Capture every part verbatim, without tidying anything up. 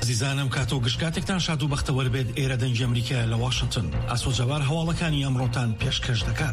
عزیزانم کاتۆ گشتکاتێکتان شاد و بەختەوەر بێت ئێرە دەنگی ئەمریکا لە واشنگتن. ئاسۆ جەوار هەواڵەکانی ئەمڕۆتان پێشکەش دەکات.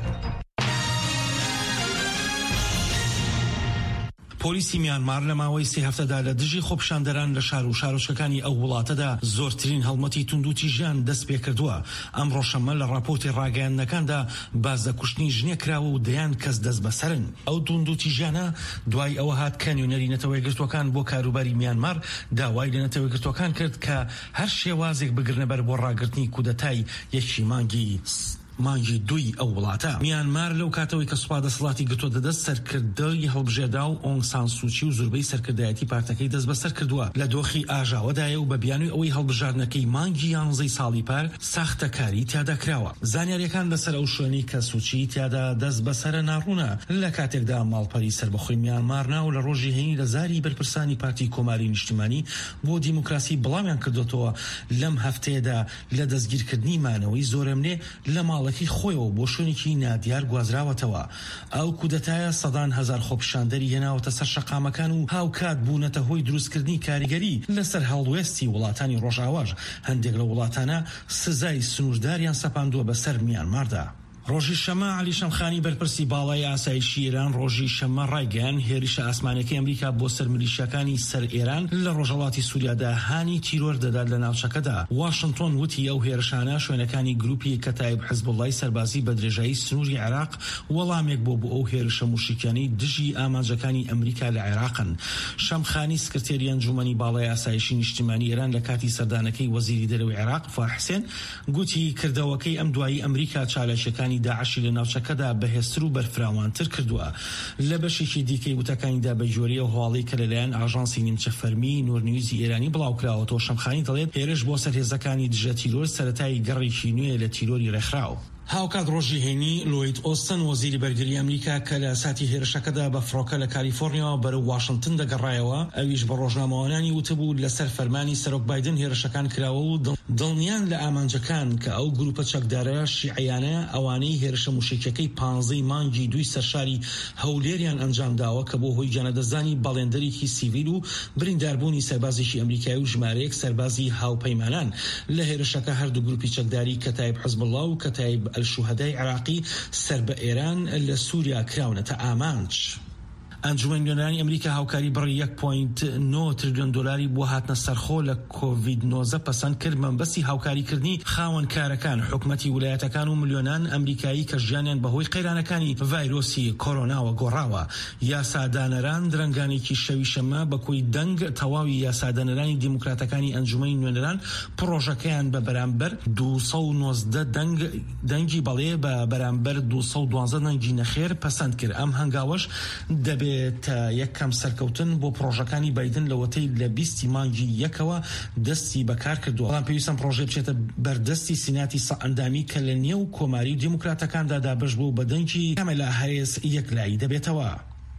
پۆلیسی میانمار لە ماوەی سێ هەفتەدا لە دژی خۆپیشاندەران لە شار و شارۆچکەکانی ئەو وڵاتەدا زۆرترین هەڵمەتی توندوتی ژیان دەست پێ کردووە. ئەمڕۆ شەمە لە راپۆرتی ڕاگەیاندنەکاندا باز لە کوشتنی ژنێک کراوە و دەیان کەس دەست بەسەرن. ئەو توندوتی ژیانە دوای ئەوە هات کە نوێنەری نەتەوەی گرتوەکان بۆ کاروباری میانمار داوای لە نەتەوەی گرتوەکان کرد کە هەر شێوازێک بگرنە بەر بۆ ڕاگرتنی کودەتای یەکی مانگی مانگی دوی ئەو وڵاتە. میانمار لەو کاتەوەی کە سوپا دەسەڵاتی گرتووە دەدەست سەرکردەی هەڵبژێردا و ئۆنگ سان سوچی و زوربەی سەرکردایەتی پارتەکەی دەست بەسەر کردووە. لە دۆخی ئاژاوەدایە و بە بیانووی ئەوەی هەڵبژاردنەکەی مانگی یانزەی ساڵی پار ساختەکاری تیادا کراوە. زانیاریەکان لەسەر ئەو شوێنی کە سوچی تیادا دەست بەسەرە ناڕوونە. لە کاتێکدا ماڵپەری سەربەخۆی میانمار ناو لە ڕۆژی هەینی لە زاری بەرپرسانی پارتی کۆماری نیشتیمانی بۆ دیموکراسی بڵاویان کردوتەوە لەم هەفتەیەدا لە دەستگیرکردنی مانەوەی زۆرەمنێ لە ماڵەکەی خۆیەوە بۆ شوێنێکی نادیار گوازراوەتەوە. ئەو کودەتایە سەدان هەزار خۆپیشاندەری هێناوەتە سەر شەقامەکان و هاوکات بوونەتە هۆی دروستکردنی کاریگەری لەسەر هەڵوێستی وڵاتانی ڕۆژئاواژ. هەندێک لە وڵاتانە سزای سنوورداریان سەپاندووە بەسەر میانماردا. ڕۆژی شەمە علی شەمخانی بەرپرسی باڵای ئاسایشی ئێران ڕۆژی شەمە ڕایگەیاند هێرشە ئاسمانەکەی ئەمریکا بۆ سەر میلیشیاکانی سەر ئێران لە ڕۆژهەڵاتی سووریادا هانی تیرۆر دەدات لە ناوچەکەدا. واشنگتن وتی ئەو هێرشانە شوێنەکانی گروپی کەتایب حزبوڵای سەربازی بە درێژایی سنووری عێراق وەڵامێک بۆ بۆ ئەو هێرشە موشکیانی دژی ئامانجەکانی ئەمریکا لە عێراقن. شەمخانی سکرتێری ئەنجومەنی باڵای ئاسایشی نیشتیمانی ئێران لە کاتی سەردانەکەی وەزیری دەرەوەی عێراق فواد حوسێن گوتی کردەوەکەی ئەم دوایی ئەمریکا چالەشەکانی داعشی لە ناوچەکەدا بەهێزتر و بەرفراوانتر کردووە. لە بەشێکی دیکەی وتەکانیدا بە جۆری و هەواڵی کە لەلایەن ئاژانسی نیمچە فەرمی نورنیوزی ئێرانی بڵاوکراوەتەوە شەمخانی دەڵێت هێرش بۆ سەرهێزەکانی دژە تیرۆر سەرەتای گەڕێکی نوێ لە تیرۆری ڕێکخراو. هاوکات ڕۆژی هێنی لۆید ئۆستن وەزیری بەرگری ئەمریکا کە لە ساتی هێرشەکەدا بە فڕۆکە لە کالیفۆرنیاوە بەرەو واشنگتن دەگەڕایەوە ئەویش بە ڕۆژنامەوانانی وتبوو لەسەر فەرمانی سەرۆک بایدن هێرشەکان کراوە و دڵنیان لە ئامانجەکان کە ئەو گروپە چەکدارە شیعیانە ئەوانەی هێرشە موشکیەکەی پانزەی مانگی دوی سەرشاری هەولێریان ئەنجام داوە کە بۆ هۆی گیانەدەزانی باڵێندەرێکی سیڤیل و برینداربوونی سەربازێکی ئەمریکایی و ژمارەیەک سەربازی هاوپەیمانان لە هێرشەکە هەردوو گروپی چەکداری کەتایب حزبڵڵا و کەتایب الشوهدای عراقی سەر بە ئێران لە سووریا کراونەتە ئامانج. ئەنجومەن نوێنەرانی ئەمریکا هاوکاری بڕی یەک پۆینت نۆ تریلیۆن دۆلاری بۆ هاتنە سەرخۆ لە کۆڤید نۆزدە پەسەند کرد مەبەستی هاوکاریکردنی خاوەنکارەکان حکومەتی ویلایەتەکان و ملیۆنان ئەمریکایی کە ژیانیان بەهۆی قەیرانەکانی ڤایرۆسی کۆرۆناوە گۆڕاوە. یاسادانەران درەنگانێکی شەوی شەمە بەکۆی دەنگ تەواوی یاسادانەرانی دیموکراتەکانی ئەنجومەی نوێنەران پڕۆژەکەیان بە بەرامبەر دووسەد و نۆزدە دەنگ دەنگی بەڵێ بە بەرامبەر دووسەد و دوانزە دەنگی نەخێر پەسەند کرد. ئەم هەنگاوەش دەبێت تا یەکەم سەرکەوتن بۆ پرۆژەکانی بایدن لەوەتەی لە بیستی مانگی یەکەوە دەستی بەکار کردووە. بەڵام پێویستم پرۆژێ بچێتە بەردەستی سیناتی سەئەندامی کە لە نێو کۆماری و دیموکراتەکاندا دابش بوو بە دەنگی کامەلا هەریس یەکلایی دەبێتەوە.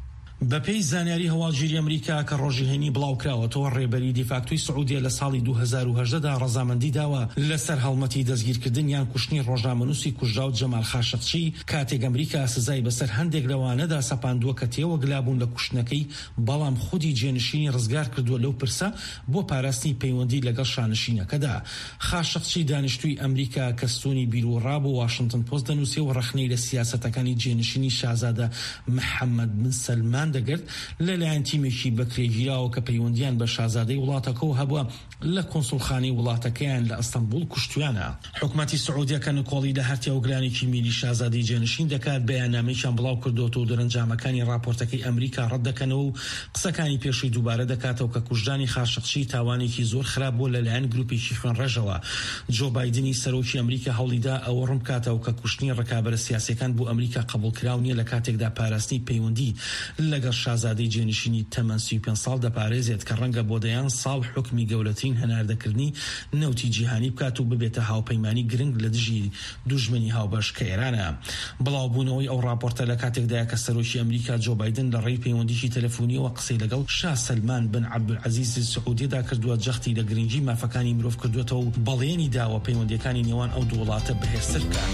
بەپێی زانیاری هەواڵگیری ئەمریکا کە ڕۆژی هێنی بڵاوکراوەتەوە ڕێبەری دیفاکتۆی سعودیە لە ساڵی دوو هەزار و هەژدەدا ڕەزامەندی داوە لەسەر هەڵمەتی دەستگیرکردن یان کوشتنی ڕۆژنامەنووسی کوژراو جەمال خاشقچی کاتێک ئەمریکا سزای بەسەر هەندێک لەوانەدا سەپاندووە کە تێوەگلابوون لە کوشتنەکەی بەڵام خودی جێنشینی ڕزگار کردووە لەو پرسە بۆ پاراستنی پەیوەندی لەگەڵ شانشینەکەدا. خاشقچی دانیشتووی ئەمریکا کە ستۆنی بیرۆڕا بۆ واشنگتن پۆست دەنووسێ و ڕەخنەی لە سیاسەتەکانی جێنشینی شازادە محەممەد بن سەلمان دەگرت لەلایەن تیمێکی بەکرێگیراوە کە پەیوەندیان بە شازادەی وڵاتەکەەوە هەبووە لە کۆنسوڵخانەی وڵاتەکەیان لە ئەستەمبول کوشتویانە. حکومەتی سعودیە کە نکۆڵی لە هەرتیاوگرانێکی میلی شازادەی جێنشین دەکات بەیاننامەیەکیان بڵاو کردوتەوە و دەرەنجامەکانی راپۆرتەکەی ئەمریکا ڕەت دەکەنەوە و قسەکانی پێشووی دووبارە دەکاتەوە کە کوژدانی خاشقچی تاوانێکی زۆر خراپ بووە لەلایەن گروپێکی خوێنڕێژەوە. جۆ بایدنی سەرۆکی ئەمریکا هەوڵیدا ئەوە ڕوون بکاتەوە کە کوشتنی ڕکابەرە سیاسیەکان بۆ ئەمریکا قبولکراو نیە لە کاتێکدا پاراستنی پەیوەندی لەگەڵ شازادەی جێنشینی تەمەن سی و پێنج ساڵ دەپارێزێت کە ڕەنگە بۆ دەیان ساڵ حکمی گەورەترین هەناردەکردنی نەوتی جیهانی بکات و ببێتە هاوپەیمانی گرنگ لە دژی دوژمنی هاوبەش کە ئێرانە. بڵاوبوونەوەی ئەو راپۆرتە لە کاتێکدایە کە سەرۆکی ئەمریکا جۆ بایدن لە ڕێی پەیوەندیی تەلەفۆنیەوە قسەی لەگەڵ شا سەلمان بن عەبدولعەزیز سعودیدا کردووە جەختی لە گرنگی مافەکانی مرۆڤ کردوێتەوە و بەڵێنی داوە پەیوەندیەکانی نێوان ئەو دوو وڵاتە بەهێزتر بکات.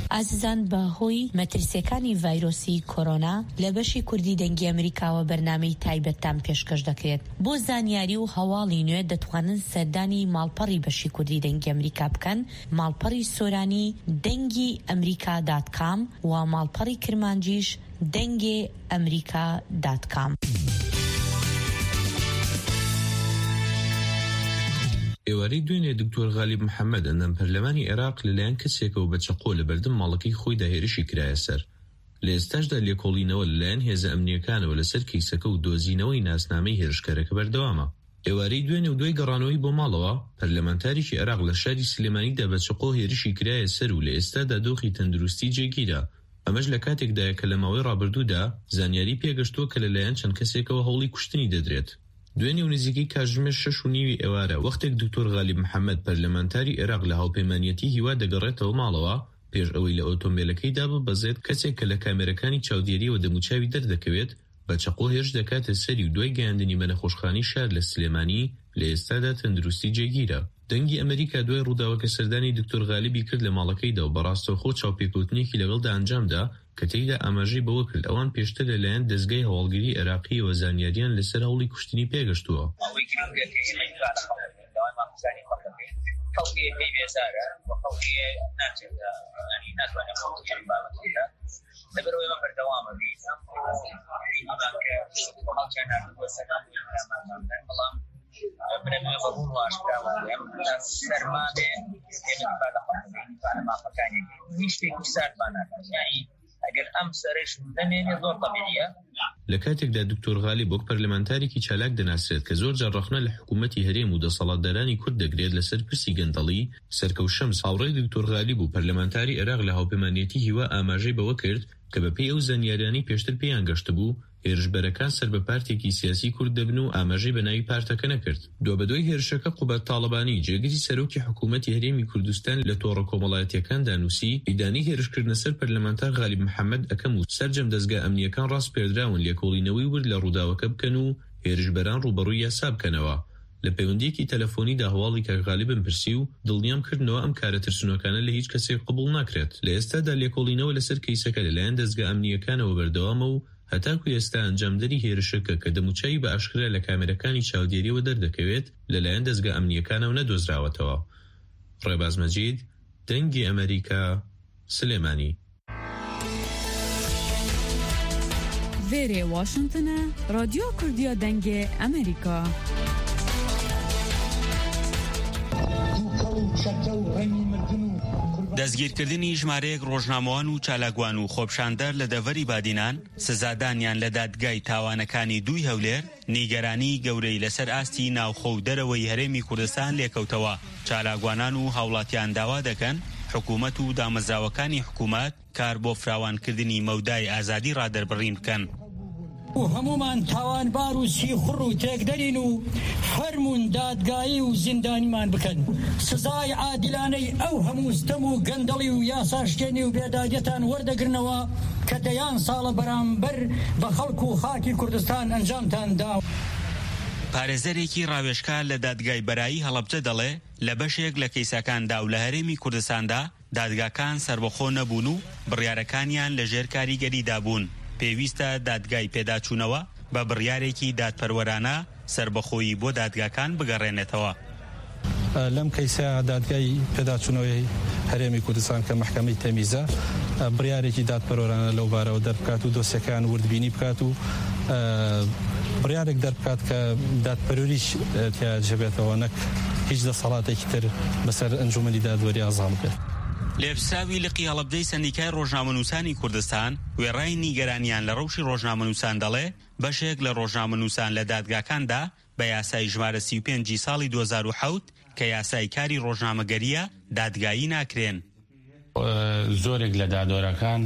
ئازیزان بەهۆی مەترسیەکانی ڤایرۆسی کۆرۆنا لە بەشی کوردی دەنگی ئەمریکاوە بەرنامەی تایبەتتان پێشکەش دەکرێت. بۆ زانیاری و هەواڵی نوێ دەتوانن سەردانی ماڵپەڕی بەشی کوردی دەنگی ئەمریکا بکەن، ماڵپەڕی سۆرانی دەنگی ئەمریکا دات کام و ماڵپەڕی کرمانجیش دەنگی ئەمریکا دات کام. ئێوارەی دوێنێ دکتۆر غالیب محەممەد ئەندەم پەرلەمانی عێراق لەلایەن کەسێکەوە بە چەقۆ لە بەردەم ماڵەکەی خۆیدا هێرشی کرایە سەر. لە ئێستاشدا لێکۆڵینەوە لەلایەن هێزە ئەمنیەکانەوە لەسەر کەیسەکە و دۆزینەوەی ناسنامەی هێرشکارەکە بەردەوامە. ئێوارەی دوێنێ و دوای گەڕانەوەی بۆ ماڵەوە پەرلەمانتاریکی عێراق لە شاری سلێمانیدا بە چەقۆ هێرشی کرایە سەر و لە ئێستادا دۆخی تەندروستی جێگیرە. ئەمەش لە کاتێکدایە کە لە ماوەی ڕابردوودا زانیاری پێگەشتووە کە لەلایەن چەند کەسێکەوە هەوڵی کوشتنی دەدرێت. دوێنێ و نزیکەی کاتژمێر شەش و نیوی ئێوارە وەختێک دکتۆر غالیب محەممەد پەرلەمانتاری عێراق لە هاوپەیمانیەتی هیوا دەگەڕێتەوە ماڵەوە پێش ئەوەی لە ئۆتۆمبیلەکەی داببەزێت کەسێک کە لە کامێرەکانی چاودێریەوە دەموچاوی دەردەکەوێت بە چەقۆ هێرش دەکاتە سەری و دوای گەیاندنی بە نەخۆشخانەی شار لە سلێمانی لە ئێستادا تەندروستی جێگیرە. دەنگی ئەمریکا دوای ڕووداوەکە سەردانی دکتۆر غالیبی کرد لە ماڵەکەیدا و بەڕاستەوخۆ چاوپێکەوتنێکی لەگەڵدا ئەنجامدا کە تێیدا ئاماژەی بەوە کرد ئەوان پێشتر لەلایەن دەستگای هەواڵگیری عێراقیەوە زانیاریان لەسەر هەوڵی کوشتنی پێگەشتووە. لەبەرەوەی ئەمە بەردەوامە بیت بەڵام برەمێ بەبوون واشکراوە سەرمانێ مافەکانی هیچ شتێکی ساردمان ناکات یعنی ئەگەر ئەم سەرش دەمێنێ زۆر طەبیعیە. لە کاتێکدا دکتۆر غالیب وەک پەرلەمانتارێکی چالاک دەناسرێت کە زۆر جار ڕەخنە لە حکوومەتی هەرێم و دەسەڵاتدارانی کورد دەگرێت لەسەر پرسی گەندەڵی سەرکەوشەم هاوڕێی دکتۆر غالیب و پەرلەمانتاری عێراق لە هاوپەیمانیەتی هیوا ئاماژەی بەوە کرد کە بەپێی ئەو زانیاریانی پێشتر پێیان گەشتە بوو هێرشبەرەکان سەر بە پارتێکی سیاسی کورد دەبن و ئاماژەی بە ناوی پارتەکە نەکرد. دوابەدوای هێرشەکە قوبەت تاڵەبانی جێگیری سەرۆکی حکوومەتی هەرێمی کوردستان لە تۆڕە کۆمەڵایەتیەکاندا نووسی ئیدانی هێرشکردنە سەر پەرلەمانتار غالیب محەممەد ئەکەم و سەرجەم دەستگا ئەمنیەکان ڕاست پێدراون لێکۆڵینەوەی ورد لە ڕووداوەکە بکەن و هێرشبەران ڕوبەڕووی یاسا بکەنەوە. لە پەیوەندیەکی تەلەفۆنیدا هەواڵی کە غالیبم پرسی و دڵنیام کردنەوە ئەم کارە ترسنۆکانە لە هیچ کەسێک قبول ناکرێت. لە ئێستادا لێکۆڵینەوە لەسەر کەیسەکە لەلایەن دەستگا ئەمنیەکانەوە بەردەوامە و هەتاکو ئێستا ئەنجامدەری هێرشەکە کە دەموچایی بە ئاشکرا لە کامێرەکانی چاودێریەوە دەردەکەوێت لەلایەن دەستگا ئەمنیەکانەوە نەدۆزراوەتەوە. ڕێباز مەجید، دەنگی ئەمریکا، سلێمانی. وێرێ واشنگتنە، رادیۆ کوردیە دەنگێ ئەمریکا. دەستگیرکردنی ژمارەیەک ڕۆژنامەوان و چالاکوان و خۆپشاندەر لە دەڤەری بادینان سزادانیان لە دادگای تاوانەکانی دووی هەولێر نیگەرانی گەورەی لەسەر ئاستی ناوخۆ و دەرەوەی هەرێمی کوردستان لێکەوتەوە. چالاکوانان و هاوڵاتیان داوا دەکەن حکوومەت و دامەزراوەکانی حکوومەت کار بۆ فراوانکردنی مەودای ئازادی ڕادەربڕین بکەن. و هەمومان تاوانبار و سیخڕ و تێکدەرین و فەرمون دادگایی و زیندانیمان بکەن. سزای عادلانەی ئەو هەموو ستەم و گەندەڵی و یاساشکێنی و بێدادەتان وەردەگرنەوە کە دەیان ساڵە بەرامبەر بە خەڵک و خاکی کوردستان ئەنجامتان دا. پارێزەرێکی ڕاوێژکار لە دادگای بەرایی هەڵەبجە دەڵێ لە بەشێک لە کەیسەکاندا و لە هەرێمی کوردستاندا دادگاکان سربەخۆ نەبوون و بڕیارەکانیان لە ژێر کاریگەریدا بوون. پێویستە دادگای پێداچوونەوە بە بڕیارێکی دادپەروەرانە سربەخۆیی بۆ دادگاکان بگەڕێنێتەوە. لەم کەیسە دادگای پێداچوونەوەی هەرێمی کوردستان کە محکەمەی تەمیزە بڕیارێکی دادپەروەرانە لەو بارەوە دەربکات و دۆسیەکان وردبینی بکات و بڕیارێک دەربکات کە دادپەروەریش تیا جێبێتەوە نەک هیچ دەسەڵاتێکی تر بەسەر ئەنجومەنی دادوەری ئازاڵ بێت. لێبساوی لقی هەڵەبجەی سەندیکای ڕۆژنامەنووسانی کوردستان وێڕای نیگەرانیان لە ڕەوشی ڕۆژنامەنووسان دەڵێ بەشێک لە ڕۆژنامەنووسان لە دادگاکاندا بە یاسای ژمارە سی و پێنج ساڵی دوو هەزار و حەوت کە یاسای کاری ڕۆژنامەگەریە دادگایی ناکرێن. زۆرێک لە دادوەرەکان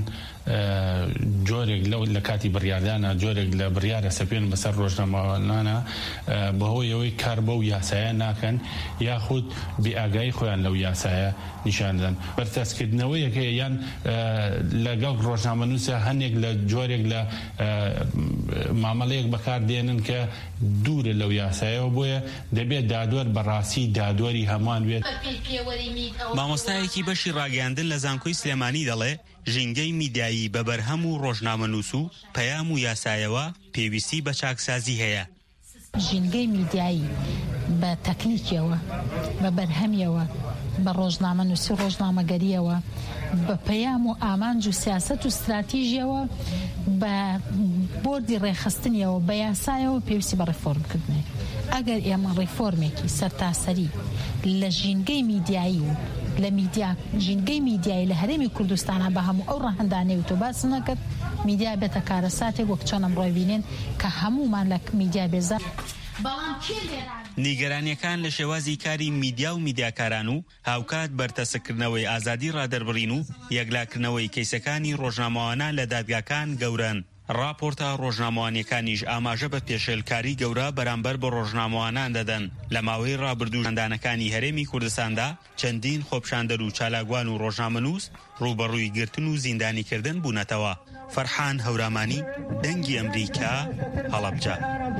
جۆرێک لەو لە کاتی بڕیاردانە جۆرێک لە بڕیارە سەپێن بەسەر ڕۆژنامەوانانە بەهۆیەوەی کار بەو یاسایە ناکەن یاخود بێئاگایی خۆیان لەو یاسایە نیشاندەن بەرتەسکردنەوەیەکە یان لەگەڵ ڕۆژنامەنووسە هەندێک لە جۆرێک لە مامەڵەیەک بەکاردێنن کە دوورە لەو یاسایەوە بۆیە دەبێت دادوەر بەڕاستی دادوەری هەمان بێت. مامۆستایەکی بەشی ڕاگەاندن لە زانکۆی سلێمانی دەڵێ ژینگەی میدیایی بە بەرهەم و ڕۆژنامەنووس و پەیام و یاسایەوە پێویستی بە چاکسازی هەیە. ژینگەی میدیایی بە تەکنیکیەوە بە بەرهەمیەوە بە ڕۆژنامەنووسی و ڕۆژنامەگەریەوە بە پەیام و ئامانج و سیاسەت و استراتیژیەوە بە بۆردی ڕێخستنیەوە بە یاسایەوە پێویستی بە ڕێفۆرمکردنێ. ئەگەر ئێمە ڕێفۆرمێکی سەرتاسەری لە ژینگەی میدیایی و لە میدیا ژینگەی میدیایی لە هەرێمی کوردستانە بە هەموو ئەو ڕەهەندانەی و تۆ باس نەکرد میدیا بێتە کارە ساتێک وەک چۆنم ڕۆیبینێن کە هەمومان لە میدیا بێزار. نیگەرانیەکان لە شێوازی کاری میدیا و میدیاکاران و هاوکات بەرتەسەکردنەوەی ئازادی ڕادەربڕین و یەکلاکردنەوەی کەیسەکانی ڕۆژنامەوانە لە دادگاکان گەورەن. راپۆرتە ڕۆژنامەوانیەکانیش ئاماژە بە پێشێلکاری گەورە بەرامبەر بە ڕۆژنامەوانان دەدەن. لە ماوەی ڕابردوو شاندانەکانی هەرێمی کوردستاندا چەندین خۆپشاندەر و چالاکوان و ڕۆژنامەنووس ڕوبەڕووی گرتن و زیندانیکردن بوونەتەوە. فەرحان هەورامانی، دەنگی ئەمریکا، هەڵەبجە.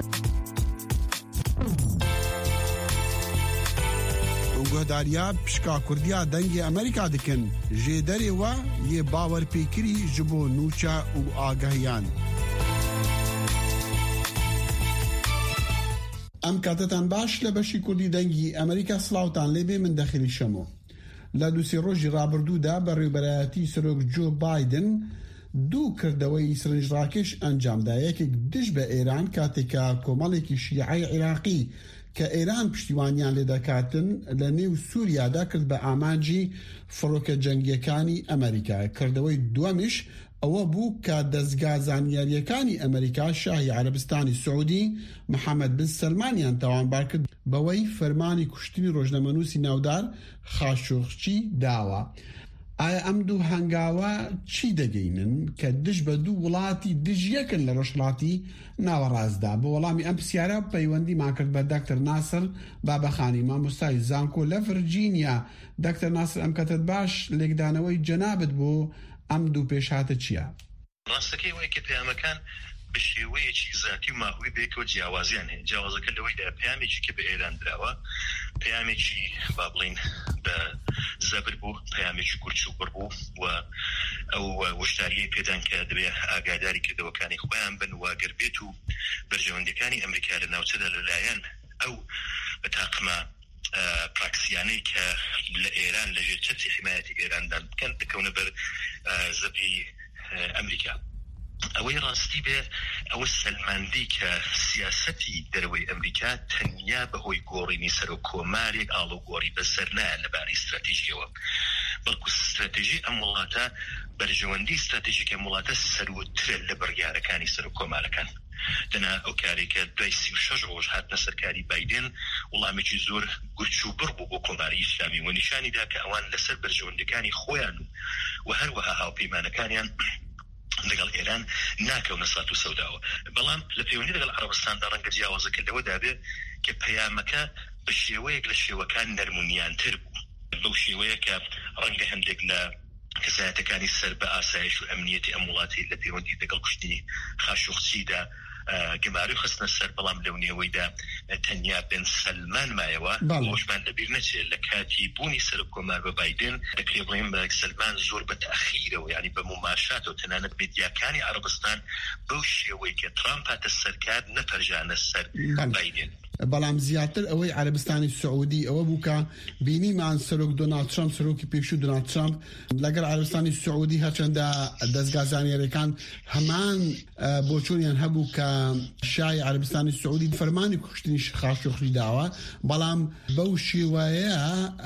گۆداریا پشکا کوردیا دەنگی ئەمریکا دکن ژێدەرێوە یێ باوەرپێکری ji بۆ نوچە و ئاگەهیان. ئەم کاتتان باش لە بەشی کوردی دەنگی ئەمریکا سڵاوتان لێبێ من دەخلی شەمۆ. لە دووسێ ڕۆژی ڕابردوودا بە ڕێوبەرایەتی سەرۆک جۆ بایدن دوو کردەوەی سرنجڕاکێش ئەنجامدا. یەکێک دژ بە ئێران کاتێکە کۆمەڵێکی شیعەی عێراقی کە ئێران پشتیوانیان لێ دەکاتن لە نێو سووریادا کرد بە ئامانجی فڕۆکە جەنگیەکانی ئەمریکا. کردەوەی دووەمیش ئەوە بوو کە دەستگا زانیاریەکانی ئەمریکا شاهی عەرەبستانی سعودی محەممەد بن سەلمانیان تاوانبار کرد بەوەی فەرمانی کوشتنی ڕۆژنامەنووسی ناودار خاشۆخچی داوە. ئایا ئەم دوو هەنگاوە چی دەگەینن کە دژ بە دوو وڵاتی دژیەکن لە ڕۆژهەڵاتی ناوەڕاستدا؟ بۆ وەڵامی ئەم پرسیارە پەیوەندیمان کرد بە دەکتەر ناسر بابەخانی مامۆستای زانکۆ لە ڤرجینیا. دەکتەر ناسر ئەم کەتت باش لێکدانەوەی جەنابەت بۆ ئەم دوو پێشهاتە چییە؟ ڕاستەکەی وایە کە پەیامەکان بە شێوەیەکی ذاتی و ماهوی بێکەوە جیاوازیان هەیە. جیاوازەکە لەوەیدا پەیامێکی کە بە ئێران دراوە پەیامێکی با بڵین بە زەبر بوو، پەیامێکی گورچ و بڕ بوو و ئەو وشتاریەی پێدان کە دەبێت ئاگاداری کردەوەکانی خۆیان بن واگەر بێت و بەرژەوەندەکانی ئەمریکا لە ناوچەدا لەلایەن ئەو بە تاقمە پراکسیانەی کە لە ئێران لەژێر چەتری حمایەتی ئێراندان بکەن بکەونە بەر زەبری ئەمریکا. ئەوەی ڕاستی بێ ئەوە سەلماندی کە سیاسەتی دەرەوەی ئەمریکا تەنیا بەهۆی گۆڕینی سەر و کۆمارێک ئاڵۆ گۆڕی بەسەر نایە لەباری استراتیژیەوە، بەڵکو استراتیژی ئەم وڵاتە بەرژەوەندی استراتیژیک ئەم وڵاتە سەروترە لە بڕیارەکانی سەر و کۆمارەکان. دەنا ئەو کارێکە دوای سی و شەش ڕۆژ هاتنە سەرکاری بایدن وڵامێکی زۆر گورچ و بڕ بوو بۆ کۆماری ئیسلامی و نیشانیدا کە ئەوان لەسەر بەرژەوەندەکانی خۆیان و هەروەها هاوپەیمانەکانیان لەگەڵ ئێران ناکەونە سات و سەوداوە. بەڵام لە پەیوەندی لەگەڵ عەرەبستاندا ڕەنگە جیاوازەکردنەوە بێ کە پەیامەکە بە شێوەیەک لە شێوەکان نەرمونیانتر بوو، بەو شێوەیە کە ڕەنگە هەندێک لە کەسایەتەکانی سەر بە ئاسایش و ئەمنیەتی ئەم وڵاتی لە پەیوەندی لەگەڵ کوشتنی خاشۆخچیدا گەماری خستنە سەر، بەڵام لەو نێوەیدا تەنیا بن سەلمان مایەوە خۆشمان لەبیر نەچێت لە کاتی بوونی سەر کۆمار بە بایدن دەکرێ بڵێم بە سەلمان زۆر بە تەخیرەوە، یعنی بە مماشات و تەنانەت میدیاکانی عەرەبستان بەو شێوەی کە ترامپ هاتە سەرکار نەپەرژانە سەر بایدن. بەڵام زیاتر ئەوەی عەرەبستانی سعودی ئەوە بوو کە بینیمان سەرۆک دۆناڵد ترامپ سەرۆکی پێشوو دۆناڵد ترامپ لەگەڵ عەرەبستانی سعودی هەرچەندە دەستگا زانیاریەکان هەمان بۆچوونیان هەبوو کە شای عەرەبستانی سعودی فەرمانی کوشتنی خاشۆخچی داوە، بەڵام بەو شێوەیە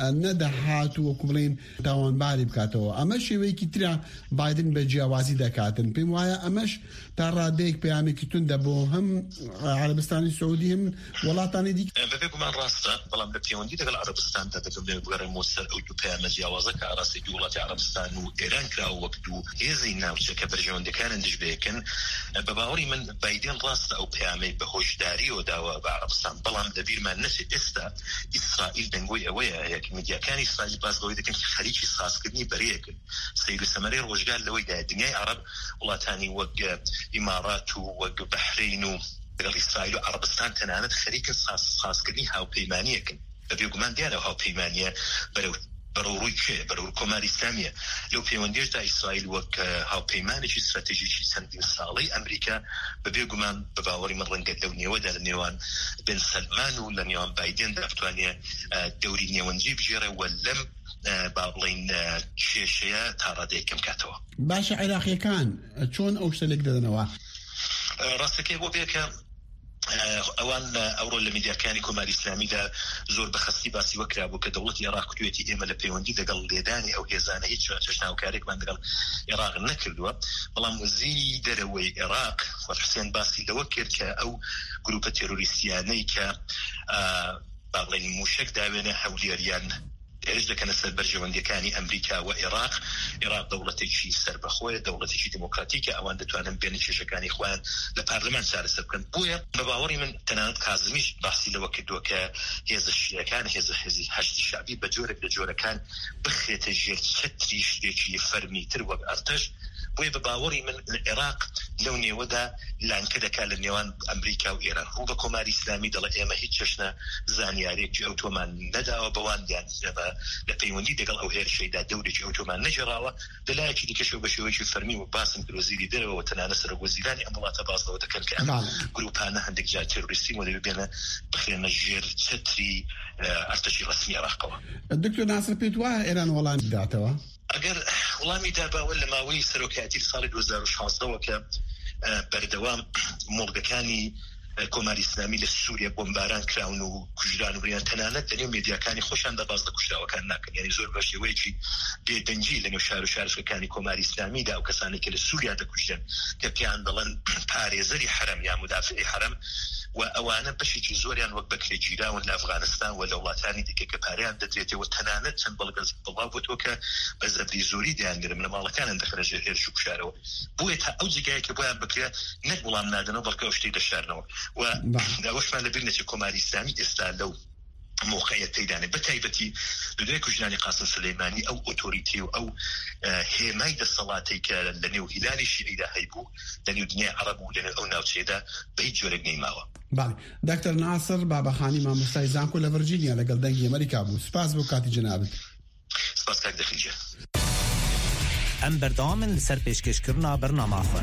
نەدەهات و وەکو بڵێن تاوانباری بکاتەوە. ئەمە شێوەیەکی ترە بایدن بە جیاوازی دەکاتن. پێم وایە ئەمەش تا ڕادەیەک پەیامێکی توندە بۆ هەم عەرەبستانی سعودی هم وڵات وڵاتانی دی بەبێگومان ڕاستە بەڵام لە پەیوەندی لەگەڵ عەرەبستاندا دەبێت بگەڕێمەوە سەر ئەو دوو پەیامە جیاوازە کە ئاڕاستی دوو وڵاتی عەرەبستان و ئێران کراوە وەک دوو هێزی ناوچە کە بەرژەوەندەکانن دژ بێکن. بە باوەڕی من بایدن ڕاستە ئەو پەیامەی بە هۆشداریەوە داوە بە عەرەبستان، بەڵام لەبیرمان نەچێت ئێستا ئیسرائیل دەنگۆی ئەوەیە یەک میدیاکانی ئیسرائیل باسگەوەی دەکەن کە خەریکی سازکردنی بەرەیەکن. سەیر سەمەرەی ڕۆژگار لەوەیدا دنیای عەرەب وڵاتانی وەک ئیمارات و وەک بەحرین و لەگەڵ ئیسرائیل و عەرەبستان تەنانەت خەریکن سازکردنی هاوپەیمانیەکن. بەبێگومان دیارە هاوپەیمانیە بەرەو بەڕووی کێ بەرەو کۆماری ئیسلامیە. لەو پەیوەندیشدا ئیسرائیل وەک هاوپەیمانێکی استراتیژیکی چەندین ساڵەی ئەمریکا بەبێگومان بە باوەڕی من ڕەنگە لەو نێوەدا لە نێوان بن سەلمان و لە نێوان بایدندا بتوانێت دەوری نێوەنجی بژێڕێ و لەم با بڵین کێشەیە تا ڕادەیەکەم کاتەوە. باشە عێراقیەکان چۆن ئەو شتە لێک دەدەنەوە؟ ڕاستەکەی بۆ بێکە ئەوان ئەوڕۆ لە میدیاکانی کۆماری ئیسلامیدا زۆر بەخەستی باسی وەکرا بوو کە دەوڵەتی عێراق کوێتی ئێمە لە پەیوەندی دەگەڵ لێدانی ئەو هێزانە هیچ چەشناوکارێکمان دەگەڵ عێراق نەکردووە. بەڵام وەزیری دەرەوەی عێراق فەتح حوسێن باسی لەوە کرد کە ئەو گروپە تێرۆریستیانەی کە با بڵین موشک داوێنە هەولێریان هێرش دەکەنە سەر بەرژەوەندیەکانی ئەمریکا و عێراق. عێراق دەوڵەتێکی سەربەخۆیە، دەوڵەتێکی دموکراتیکە، ئەوان دەتوانن بێنە کێشەکانی خۆیان لە پارلەمان چارەسەر بکەن. بۆیە بە باوەڕی من تەنانەت کازمیش باسی لەوە کردووە کە هێزە شیعەکان هێزە حزبی هەشتی شعبی بە جۆرێک لە جۆرەکان بخرێتە ژێر چەتری شتێکی فەرمیتر وەک ئەرتەش. بۆیە بە باوەڕی من عێراق لەو نێوەدا لانکە دەکات لە نێوان ئەمریکا و ئێران. ڕوو بە کۆماری ئیسلامی دەڵێ ئێمە هیچ چەشنە زانیارێکی ئەوتۆمان نەداوە بەواندیان لە پەیوەندی دەگەڵ ئەو هێرشەیدا دەورێکی ئەوتۆمان نەجێڕاوە. لەلایەکی دیکەشەوە بە شێوەیەکی فەرمی و باسم کرد وەزیری دەرەوە تەنانە سەرۆکوەزیرانی ئەم وڵاتە باسەوە دەکەن کە ئەم گروپانە هەندێک جار تێرۆریستی و دەبێت بێنە بخرێنە ژێر چەتری ئەرتەشی ڕەسمی عێراقەوە. دکتۆر ناسر پێت وایە ئێران وەڵامی داتەوە؟ ئەگەر وڵامی داباوە لە ماوەی سەرۆکایەتی ساڵی دوو هەزار و شانزدەوە کە بەردەوام مۆڵگەکانی کۆماری ئیسلامی لە سووریا بۆمباران کراون و کوژران و بریان تەنانەت لەنێو میدیاکانی خۆشیاندا باز لە کوژراوەکان ناکەن. یعنی زۆر بە شێوەیەکی بێدەنجی لەنێو شار و شارچکەکانی کۆماری ئیسلامیدا ئەو کەسانی کە لە سووریا دەکوژن کە پێیان دەڵێن پارێزەری حرەم یا مدافعی حرەم و ئەوانە بەشێکی زۆریان وەک بەکرێگیراون لە ئەفغانستان و لە وڵاتانی دیکە کە پاریان دەدرێتەوە تەنانەت چەند بەڵگەز بڵاو بۆتەوە کە بە زەبری زۆری دەیانگرن لە ماڵەکانن دەخرە ژێر هێرش و کوشارەوە. بۆیە تا ئەو جگایە کە بۆیان بکرێت نەک وەڵام نادنەوە بەڵکە ئەو شتەی دەشارنەوە. و ئەوەشمان لەبیر نەچێت کۆماری ئیسلامی ئێستا لەو موقعیت تێدانێ بە تایبەتی لەدوای کوژرانی قاسم سلەیمانی ئەو ئۆتۆریتی و ئەو هێمای دەسەڵاتی کە لە نێو هیلالی شیعیدا هەیبوو لە نێو دنیای عەرەب و لە نێو ئەو ناوچەیەدا بە هیچ جۆرێک نەیماوە. باڵێ دکتۆر ناسر بابەخانی مامۆستای زانکۆ لە ڤەرجینیا لەگەڵ دەنگی ئەمریکا بوو. سپاس بۆ کاتی جەنابەت. سپاس کاک دەخیلجە. ئەم بەردەوامن لەسەر پێشکەشکردنا بەرنامە خۆن.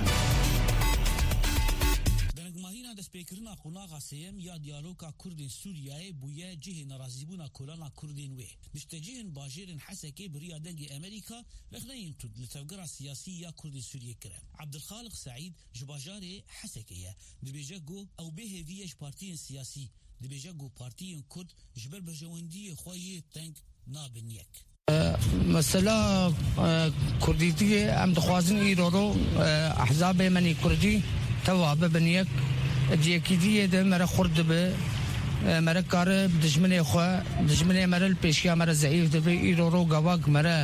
پێکردنا قۆناغا سەیەم یا دیالۆگا کوردên Sûriyayê bûye cihê nerazîbûna kolana Kurdên wê. Müştecihên bajêrên Hesekê biriya dengê Amerîka rexneyên tut li tevgera siyasî ya Kurdên Sûriyê kirin. Abdulxaliq Saîd ji bajarê Hesekê ye. Dibêje got ew bêhêviye ji partiyên siyasî. Dibêje got partiyên Kurd ji ber bejewendiyê xwe yê teng nabin yek. mesela Kurdîtiyê em dixwazin îroro ehzabê menî Kurdî tewa bibin yek Diyekîdiyê de mere xurt dibe mere kare dijminê xwe dijminê mere li pêşiya mere zeîf dibe îroro gavak mere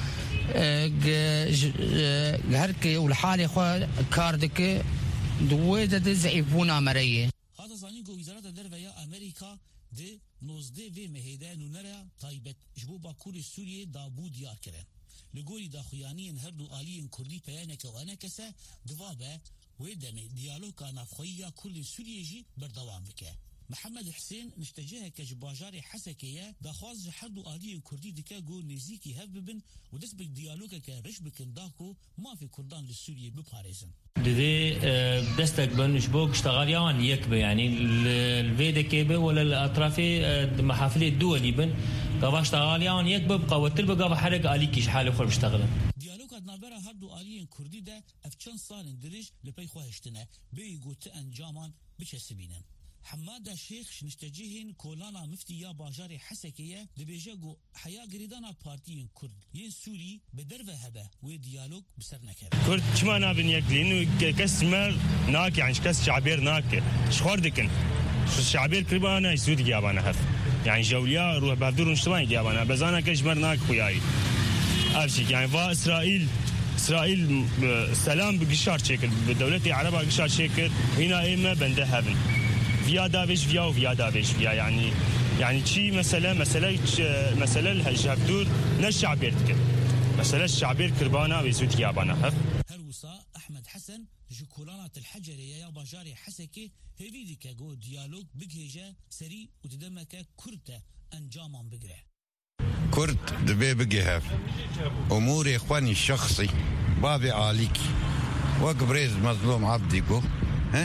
herkê û li halê xwe kar dike di wê de de zeîfbûna mere yê. Hata zanîn ku Wîzareta Derve Amerîka di nozdeh vê mehêde nûnera taybet ji bo Bakurê Sûriyê dabû diyar kirin. Li gorî daxuyaniyên her du aliyên Kurdî peyaneke wenekese divabe wê demê diyaloga navxweyiya Kurdên Sûriyê jî berdewam bike. Mihemed Husên müşteciheke ji bajarê Hesekê ye daxwaz ji her du aliyên Kurdî dike got nêzîkî hev bibin û dest bi diyalogeke reş bikin da ku mafê Kurdan li Sûriyê biparêzin. Divê destek bin ji bo giştexaliya wan yek be yanî li vê dekê be wala li etrafê mehafilê duwelî bin gava giştexaliya wan yek be biqawetir be gava herek alîkî ji halê xwe biştexilin. Diyaloga navbera her du aliyên Kurdî de ev çend salên dirêj li pey xwe hiştine bêyî got ti encaman biçesibînin. حماده شیخ شنشتجهن کولانا مفتی یا باجار حسکیه دبیجگو حیا گریدانا پارتیین کرد یین سوری به درو هبه و دیالوگ بسر نکرد کرد چما نابن یک لینو کس مر ناک يعني کس شعبیر ناک شخور دکن شعبیر کربانه سودی گیابانه هف يعني جولیا روح بهدور اجتماعي گیابانه بزانه کش مر ناک خویایی افشی يعني وا اسرائیل اسرائیل سلام بقشار شكل بدولتي عربة قشار شكل هنا ايما بنده هبن فيا دافش فيا وفيا دافش فيا يعني يعني شيء مسألة مسألة مسألة الهجابدور نشعبير تكن مسألة الشعبير كربانا بيزود يابانا هف هروسا أحمد حسن جكولانات الحجرية يا باجاري حسكي هيفيدي كاغو ديالوج بجهجة سري وتدمك كرته أنجامان بقره كرد دبي بقهف أموري إخواني الشخصي بابي عليكي وقبريز مظلوم عبديكو ها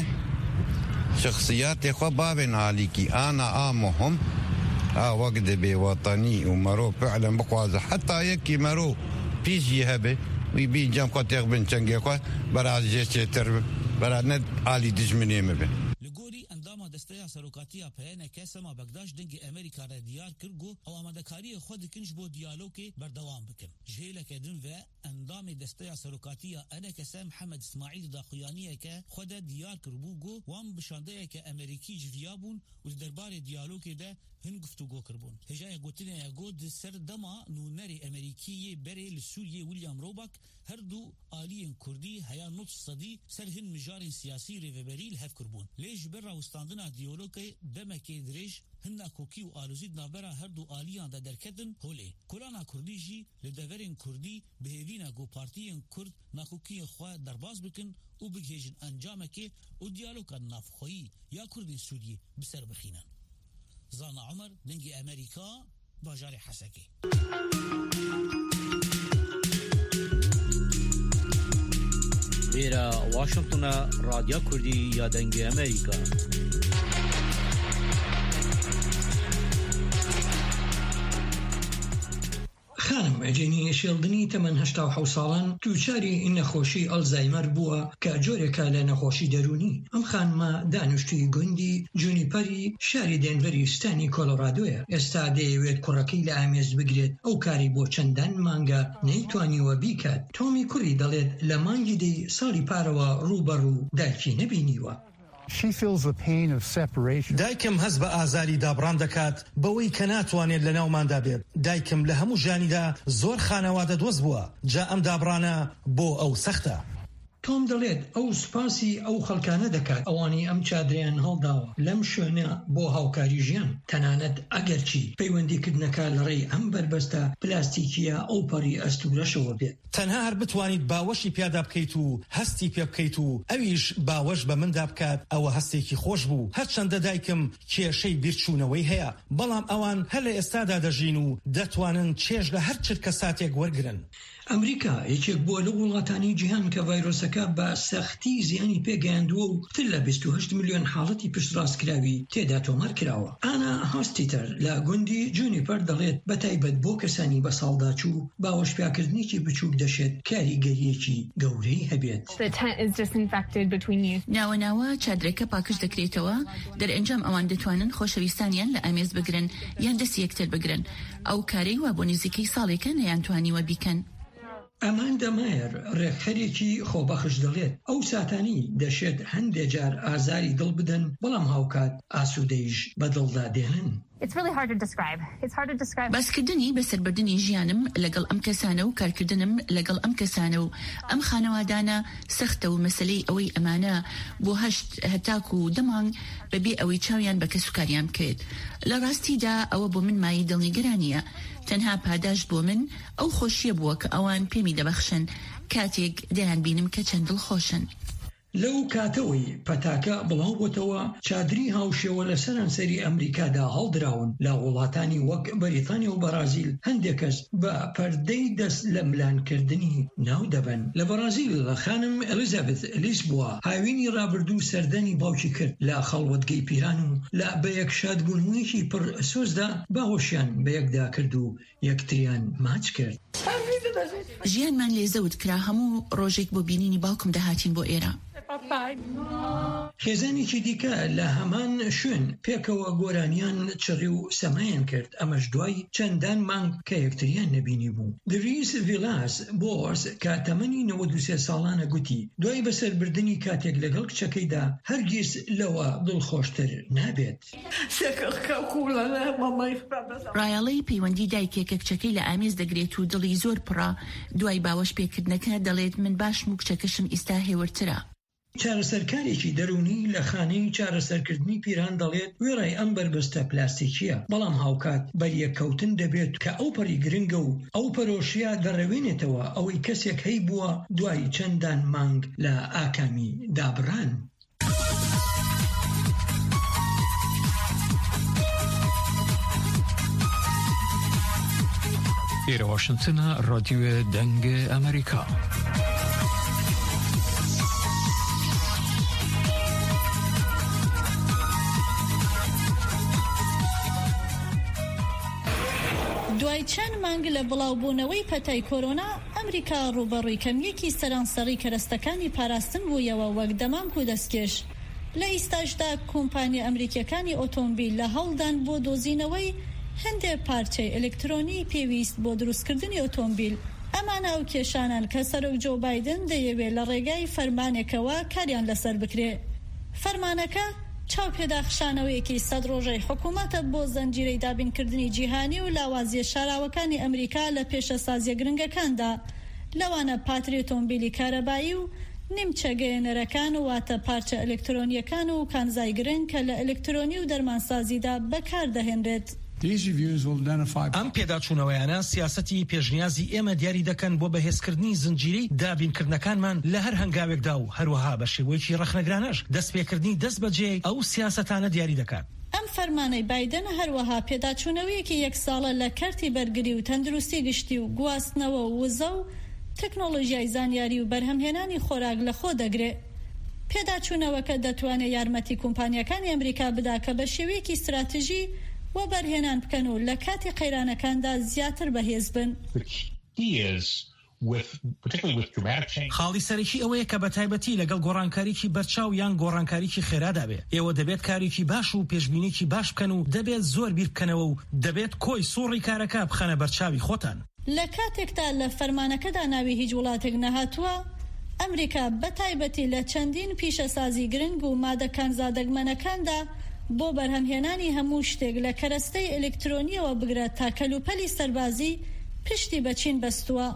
شخصيات إخوة بابي عليكي أنا آمهم آه وقت بوطني ومرو فعلا بقوازة حتى يكي مرو بيجي هبه ويبين جام قد يغبن چنگي إخوة برا جيشي ترب برا ند آلي دجمني مبه دستیا سروکاتیا پیانه کسما بغداد دنگ امریکا را دیار کرگو او آمادکاری خود کنش بو دیالوگی بردوام بکن جهیل کدن و اندام دستیا سروکاتیا انا کسام محمد اسماعیل داخیانی که خود دیار کربوگو وام بشانده که امریکی جویابون و دربار دیالوگی ده هن گفتگو کربون هجای گوتنه یگود سر دما نونری امریکی بری لسوریه ویلیام روباک هر دو آلیین کردی هیا نوت صدی سر هن مجار سیاسی ریوبری الهف کربون لیج برا وستاندنا دیالوگی دمکی دریش هن کوکی و آلوزید نابرا هر دو آلیان دا درکدن هولی کلانا کردی جی لدورین کردی بهوینا گو پارتیین کرد ناکوکی خواه درباز بکن و بگهیجن انجامکی و دیالوگا نافخویی یا کردین سوریه بسر بخینن زانا عمر دنگی امریکا باجار حسکی ویرا واشنطن رادیو کردی یا دنگی امریکا خانم ئەجێنی شێڵدنی تەمەن هەشتا و حەوت ساڵان تووچاری نەخۆشی ئەلزایمەر بووە کە جۆرێکە لە نەخۆشی دەرونی. ئەم خانمە دانیشتووی گوندی جونیپەری شاری دێنڤەری ستانی کۆلۆرادۆیە. ئێستا دەیەوێت کوڕەکەی لە ئامێز بگرێت. ئەو کاری بۆ چەندان مانگە نەیتوانیوە بیکات. تۆمی کوڕی دەڵێت لە مانگی دەی ساڵی پارەوە ڕووبەڕوو دایکی نەبینیوە. دایکم هەست بە ئازاری دابڕان دەکات بەوەی کە ناتوانێت لە ناوماندا بێت. دایکم لە هەموو ژیانیدا زۆر خانەوادە دۆست بووە. جا ئەم دابڕانە بۆ ئەو سەختە. تۆم دەڵێت ئەو سوپاسی ئەو خەڵکانە دەکات ئەوانی ئەم چادریان هەڵداوە لەم شوێنە بۆ هاوکاری ژیان تەنانەت ئەگەرچی پەیوەندیکردنەکە لە ڕێی ئەم بربەستە پلاستیکیە ئەو پەڕی ئەستورەشەوە بێت. تەنها هەر بتوانیت باوەشی پیادا بکەیت و هەستی پێ بکەیت و ئەویش باوەش بە مندا بکات ئەوە هەستێکی خۆش بوو. هەرچەندە دایکم کێشەی بیرچوونەوەی هەیە بەڵام ئەوان هەر لە ئێستادا دەژین و دەتوانن چێژ لە هەر چرکە ساتێک وەرگرن. ئەمریکا یەکێک بووە لە وڵاتانی جیهان کە ڤایرۆسەکە بە سەختی زیانی پێگەیاندووە و تر لە بیست و هەشت ملیۆن حاڵەتی پشتڕاستکراوی تێدا تۆمار کراوە. ئانا هاستیتەر لە گوندی جونیپەر دەڵێت بەتایبەت بۆ کەسانی بە ساڵداچوو باوەشپیاکردنێکی بچووک دەشێت کاریگەریەکی گەورەی هەبێت. ناوە ناوە چادرەکە پاکش دەکرێتەوە دەرئەنجام ئەوان دەتوانن خۆشەویستانیان لە ئامێز بگرن یان دەستی یەکتر بگرن. ئەو کارەی وا بۆ نزیکەی ساڵێکە نەیانتوانیوە بیکەن. ئەماندا مایر ڕێکخەرێکی خۆبەخش دەڵێت ئەو ساتانی دەشێت هەندێک جار ئازاری دڵ بدەن بەڵام هاوکات ئاسوودەیش بەدڵدا دێنن. باسکردنی بەسەربردنی ژیانم لەگەڵ ئەم کەسانە و کارکردنم لەگەڵ ئەم کەسانە و ئەم خانەوادانە سەختە و مەسلەی ئەوەی ئەمانە بۆ هەشت هەتاک و دەمانگ بەبێ ئەوەی چاویان بە کەسوکاریان بکرێت. لە ڕاستیدا ئەوە بۆ من مای دڵنیگرانیە. تەنها پاداش بۆ من ئەو خۆشیە بووە کە ئەوان پێمی دەبەخشن کاتێک دەیان بینم کە چەند دڵخۆشن. لەو کاتەوەی پەتاکە بڵاو بۆتەوە چادری هاوشێوە لە سەرانسەری ئەمریکادا هەڵدراون لە وڵاتانی وەک بەریتانیا و بەرازیل هەندێک کەس بە پەردەی دەست لە ملانکردنی ناو دەبن. لە بەرازیل خانم ئەلیزابێت لیسبووە هاوینی ڕابردوو سەردانی باوکی کرد لە خەڵوەتگەی پیران و لە بە یەک شادبوونەوەیەکی پڕ سۆزدا باوەشیان بە یەکدا کرد و یەکتریان ماچ کرد. ژیانمان لێزەوت کرا هەموو ڕۆژێک بۆ بینینی باوکم دەهاتین بۆ ئێرە. خێزانێکی دیکە لە هەمان شوێن پێکەوە گۆرانیان چڕی و سەمایان کرد ئەمەش دوای چەندان مانگ کە یەکتریان نەبینی بوو. دریس ڤیلاس بۆرس کە تەمەنی نەوەد و سێ ساڵانە گوتی دوای بەسەربردنی کاتێک لەگەڵ کچەکەیدا هەرگیز لەوە دڵخۆشتر نابێت. ڕایەڵەی پەیوەندی دایکێکە کچەکەی لە ئامێز دەگرێت و دڵی زۆر پڕە دوای باوەش پێکردنەکە دەڵێت من باشم و کچەکەشم ئیستا هێورترە. چارەسەرکارێکی دەرونی لە خانەی چارەسەرکردنی پیران دەڵێت وێڕای ئەم بربەستە پلاستیکیە بەڵام هاوکات بەریەکەوتن دەبێت کە ئەو پەری گرنگە و ئەو پەرۆشیە دەڕەوێنێتەوە ئەوەی کەسێک هەی بووە دوای چەندان مانگ لە ئاکامی دابڕان. ئێرە واشنتنە ڕادیۆ دەنگە ئەمریکا. دوای چەند مانگ لە بڵاوبوونەوەی پەتای کۆرۆنا ئەمریکا ڕوبەڕووی کەمیەکی سەرانسەڕی کەرەستەکانی پاراستن بوویەوە وەک دەمام و دەستکێش. لە ئیستاشدا کۆمپانیا ئەمریکیەکانی ئۆتۆمبیل لە هەڵدان بۆ دۆزینەوەی هەندێک پارچەی ئەلکترۆنی پێویست بۆ دروستکردنی ئۆتۆمبیل. ئەمانە ئەو کێشانان کە سەرۆک جۆ بایدن دەیەوێت لە ڕێگای فەرمانێکەوە کاریان لەسەر بکرێ. فەرمانەکە چاوپێداخشانەوەیەکی سەد ڕۆژەی حکوومەتە بۆ زەنجیرەی دابینکردنی جیهانی و لاوازیە شاراوەکانی ئەمریکا لە پێشەسازیە گرنگەکاندا لەوانە پاتری ئۆتۆمبیلی کارەبایی و نیمچە گەیەنەرەکان و واتە پارچە ئەلکترۆنیەکان و کانزای گرنگ کە لە ئەلکترۆنی و دەرمانسازیدا بەکاردەهێنرێت. ئەم پێداچوونەوەیانە سیاسەتی پێشنیازی ئێمە دیاری دەکەن بۆ بەهێزکردنی زنجیرەی دابینکردنەکانمان لە هەر هەنگاوێکدا و هەروەها بە شێوەیەکی ڕەخنەگرانەش دەستپێکردنی دەست بەجێ ئەو سیاسەتانە دیاری دەکات. ئەم فەرمانەی بایدن هەروەها پێداچوونەوەیەکی یەک ساڵە لە کارتی بەرگری و تەندروستی گشتی و گواستنەوە و وزە و تەکنۆلۆژیای زانیاری و بەرهەمهێنانی خۆراک لە خۆ دەگرێت. پێداچوونەوەکە دەتوانێت یارمەتی کۆمپانیەکانی ئەمریکا بدا کە بە شێوەیەکی استراتیژی و بەرهێنان بکەن و لە کاتی قەیرانەکاندا زیاتر بەهێز بن. خاڵی سەرەکی ئەوەیە کە بە تایبەتی لەگەڵ گۆڕانکاریکی بەرچاو یان گۆڕانکاریکی خێرادا بێ. ئێوە دەبێت کارێکی باش و پێشبینێکی باش بکەن و دەبێت زۆر بیر بکەنەوە و دەبێت کۆی سوڕی کارەکە بخەنە بەرچاوی خۆتان. لە کاتێکدا لە فەرمانەکەدا ناوی هیچ وڵاتێک نەهاتووە، ئەمریکا بە تایبەتی لە چەندین پیشەسازی گرنگ و مادەکان زادەگمەنەکاندا بۆ بەرهەمهێنانی هەموو شتێک لە کەرەستەی ئەلکترۆنیەوە بگرێت تا کەلوپەلی سەربازی پشتی بەچین بەستووە.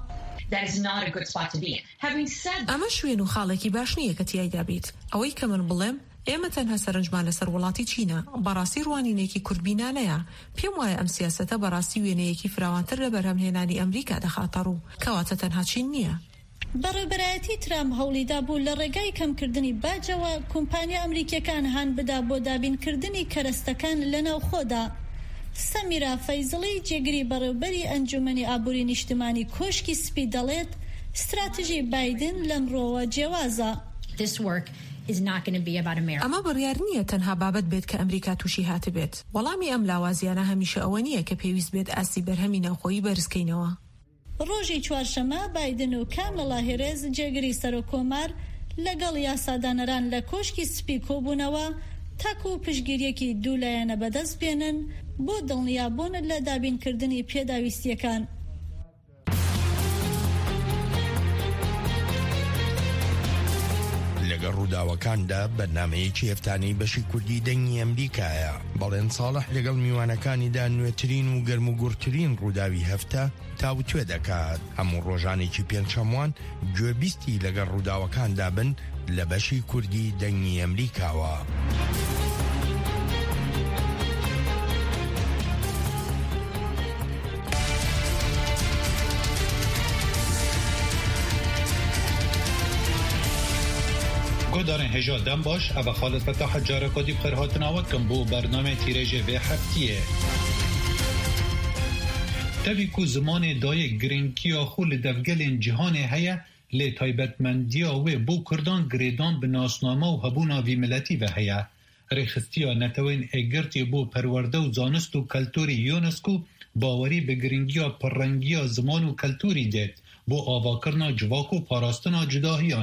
ئەمە شوێن و خاڵێکی باش نییە کە تیایدا بیت. ئەوەی کە من بڵێم ئێمە تەنها سەرنجمان لەسەر وڵاتی چینە بەڕاستی ڕوانینێکی کوربینانەیە. پێم وایە ئەم سیاسەتە بەڕاستی وێنەیەکی فراوانتر لە بەرهەمهێنانی ئەمریکا دەخاتە ڕوو کەواتە تەنها چین نییە. بەڕێوەبەرایەتی ترامپ هەوڵیدا بوو لە ڕێگای کەمکردنی باجەوە کۆمپانیا ئەمریکیەکان هان بدا بۆ دابینکردنی کەرەستەکان لە ناوخۆدا. سەمیرا فەیزڵی جێگری بەڕێوەبەری ئەنجومەنی ئابووری نیشتمانی کۆشکی سپی دەڵێت استراتیژی بایدن لەمڕۆوە جیاوازە. ئەمە بڕیار نییە تەنها بابەت بێت کە ئەمریکا تووشی هاتبێت. وەڵامی ئەم لاوازیانە هەمیشە ئەوە نییە کە پێویست بێت ئاسی بەرهەمی ناوخۆیی بەرزکەینەوە. ڕۆژی چوارشەمە بایدن و کامەڵا هێرێز جێگری سەرۆکۆمار لەگەڵ یاسادانەران لە کۆشکی سپی کۆبوونەوە تاکو و پشگیریەکی دوولایەنە بەدەست بێنن بۆ دڵنیابوون لە دابینکردنی پێداویستیەکان. لەگەڵ ڕووداوەکاندا بەرنامەیەکی هەفتانەی بەشی کوردی دەنگی ئەمریکایە. بەڵێن ساڵح لەگەڵ میوانەکانیدا نوێترین و گەرم و گورترین ڕووداوی هەفتە تاوتوێ دەکات. هەموو ڕۆژانێکی پێنجشەموان گوێبیستی لەگەڵ ڕووداوەکاندا بن لە بەشی کوردی دەنگی ئەمریکاوە. گۆدارن هێژا دەم باش ئەوە خالت فەتاح جارەکۆدی بخەرهاتناوەکەم بۆ بەرنامە تیرێژێ vê هەفتیە. تەوی کو زمانê dayê girîngiya xwe li devgelên cîhanê heye lê taybetmendiya wê bû Kurdan girêdan bi nasnama û hebûna vî milletî ve heye. Rêxistiya netewên êgirtî bû perwerde û zanist û keltûrî UNESCO bawerî bi girîngiya pirrengiya ziman û keltûrî dêt bû avakirina civak û parastina cudahiyan.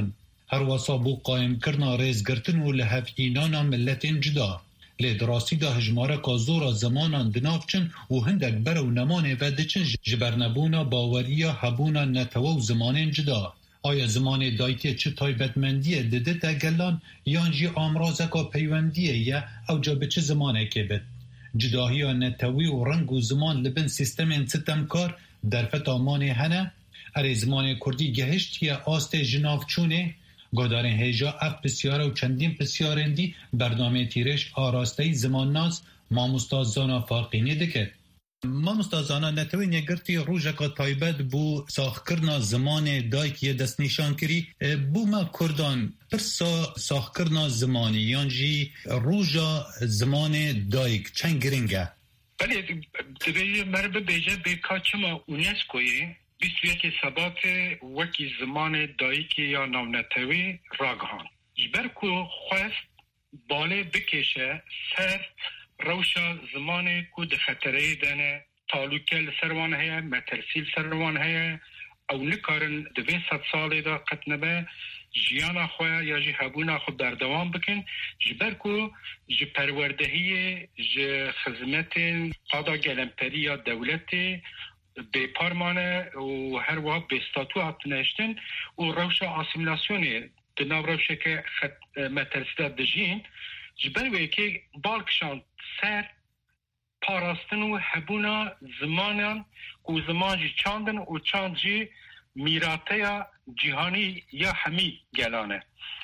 هروسا بو قایم کرنا ریزگرتن و لحفینانا ملتین جدا. لدراسی دا هجماره که زورا زمانان دنافچن و هندک برو نمانه و دچن جبرنبونا باوریا حبونا نتوه و زمانین جدا. آیا زمان دایتی چه تایبتمندیه دده تا گلان یانجی آمرازه که پیوندیه یا او جا به چه زمانه که بد؟ جداهی و نتوی و رنگ و زمان لبن سیستم ستمکار در فتامانه هنه؟ اره زمان کردی گهشت یا آست جناف چونه؟ گادارین هیجا اف بسیاره و چندین بسیارندی برنامه تیرش آراسته زمان ناز ما مستازانا فارقینی دکت. ما مستازانا نتوین یگرتی روژه که تایبت بو ساخکرنا زمان دایک یه دست نشان کری بو ما کردان پرسا ساخکرنا زمانی یانجی روژه زمان دایک چند گرنگه؟ بله تبیه مربه بیجه بیکا چما اونیسکویه بیست و یک سبات وکی زمان دایکی یا نامنتوی راگهان جبرکو خواست باله بکشه سر روشا زمان کو د خطره دنه تالوکل سروان هيا مترسیل سروان هيا او نکارن دوی ست ساله دا قطنبه جیانا خواه یا جی حبونا خود در دوام بکن جبرکو جی پروردهی جی خزمت قادا گلمپری یا دولت به پارمانه و هر وقت به استاتو اتنشتن و روشا آسیملاسیونی دناو روشه که مترسیل دجین جبروی که بالکشان سر پاراستن و حبونا زمانان و زمان جی چاندن و چاند جی میراته یا جهانی یا همی گلانه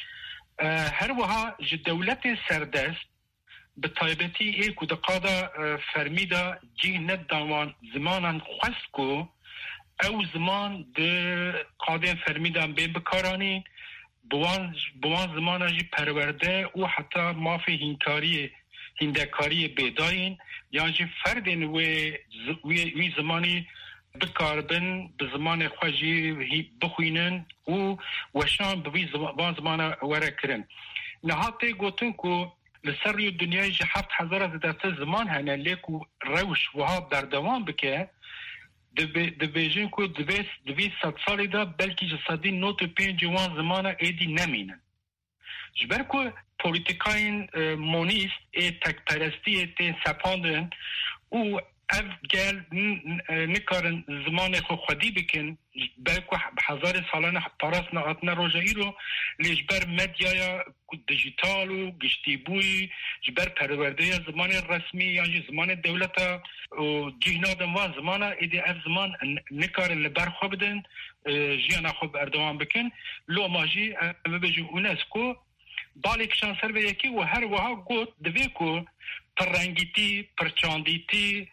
هر وها جی دولت سردست به طایبتی ایک و دقادا فرمیدا جی ند داوان زمانان خواست کو او زمان ده قادم فرمیدا بین بکارانی بوان بوان زمانه جی پرورده و حتی مافی هینکاری هندکاری بیداین یا جی فردین و وی زمانی بکاربن به زمان خواجی بخوینن و وشان به وی زمان وره کرن نهاته گوتن که لسر ریو دنیای جی هفت هزار زدت زمان هنه لیکو روش وها بردوان بکه دبیجن که دویست دویست ست سالی دا بلکی جسادی نوت پینج وان زمانه ایدی نمینن جبر که پولیتیکاین مونیست ای تکپرستی ای سپاندن او اف گل نکارن زمان خو خودی بکن بلکه هزار سالانه پاراس نهاتنه روژایی رو لیجبر مدیا دیجیتال و گشتی بوی جبر پرورده زمان رسمی یعنی زمان دولت و جهنادن و زمان ایدی اف زمان نکارن لبر خواب بدن جیانا خوب اردوان بکن لو ماجی ببجی اونسکو بالکشان سر به یکی و هر وها گوت دوی که پررنگیتی پرچاندیتی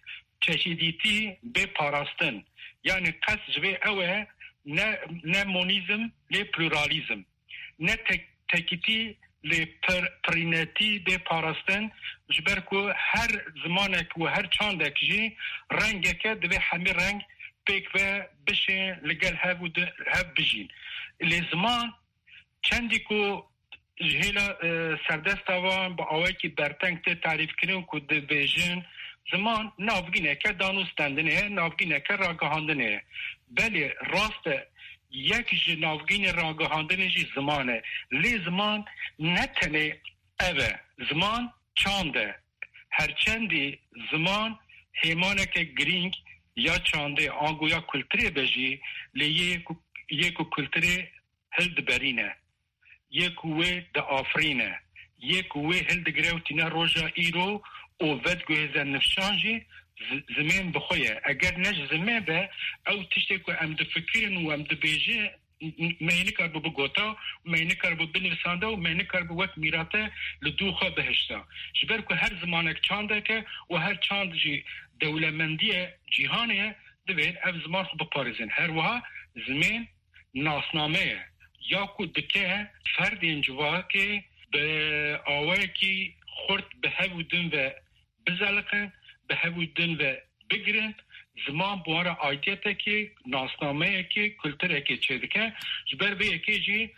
چشیدیتی به پاراستن یعنی قصد جوه اوه نه, نه مونیزم لی پلورالیزم نه تک تکیتی لی پر پرینتی به پاراستن جبر که هر زمانک و هر چاندک جی رنگک دوی همی رنگ پیک و بشه لگل هف بجین لی زمان چندی که جهیلا سردست آوان با آوائی که برتنگ تی تعریف کرن که دو بیجن زمان نافگینه که دانوستندنه نافگینه که راگهاندنه بله راست یک جه نافگین راگهاندنه جی زمانه لی زمان نتنه اوه زمان چانده هرچندی زمان هیمانه که گرینگ یا چانده آنگو یا کلتری بجی لی یک کلتری هلد برینه یک وی د آفرینه یک وی هل دگره و تینا روژا ایرو او ود گوهزن نفشانجی زمین بخویه اگر نج زمین به او تشتی که ام دفکرین و ام دبیجه مینی کار بو بگوتا و مینی کار بو بنویسانده و مینی کار بو وقت میراته لدو خواه بهشتا جبر که هر زمانک چانده که و هر چاند جی دولمندی جیهانه دوید اف زمان خو بپارزن هر وها زمین ناسنامه یا کو دکه فرد انجوا که به آوه که خورد به هودن و بزلقن به هودن و بگرن زمان بواره آیدیت که ناسنامه که کلتره که چه دکه جبر به یکی جی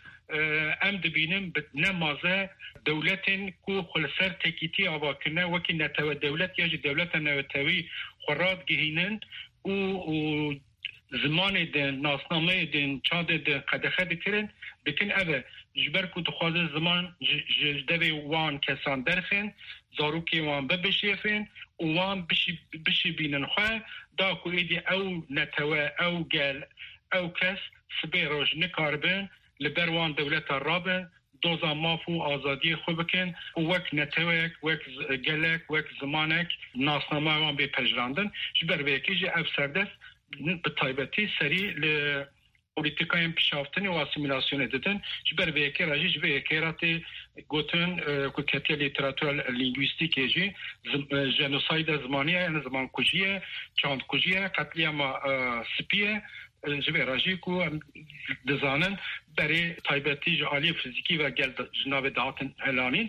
ام دبینم نمازه دولتن که خلصر تکیتی آوا کنه وکی نتوه دولت یا جی دولت نوتوی خوراد گهینن و زمان دن ناسنامه دن چاد دن قدخه دکرن دکن اوه جبر کو دخواز زمان جدوی وان کسان درخن زاروکی وان ببشیفن وان بشی, بشی بینن خواه دا کو ایدی او نتوه او گل او کس سبی روش نکاربن لبروان دولت رابن دوزا مافو آزادی خوب بکن وک نتوک وک گلک وک زمانک ناسنامه وان بی پجراندن جبر ویکی جی اف سردست به تایبتی سری ل پولیتیکای پیشافتنی و اسیمیلاسیون دادن جبر ویکی راجی جبر ویکی راتی گوتن کتی لیتراتور لینگویستیکی جی جنوساید زمانیه یعنی زمان کجیه چاند کجیه قتلیام سپیه جبه راجی کو دزانن برای تایبتی جعالی فیزیکی و گل جناب دعاتن اعلانین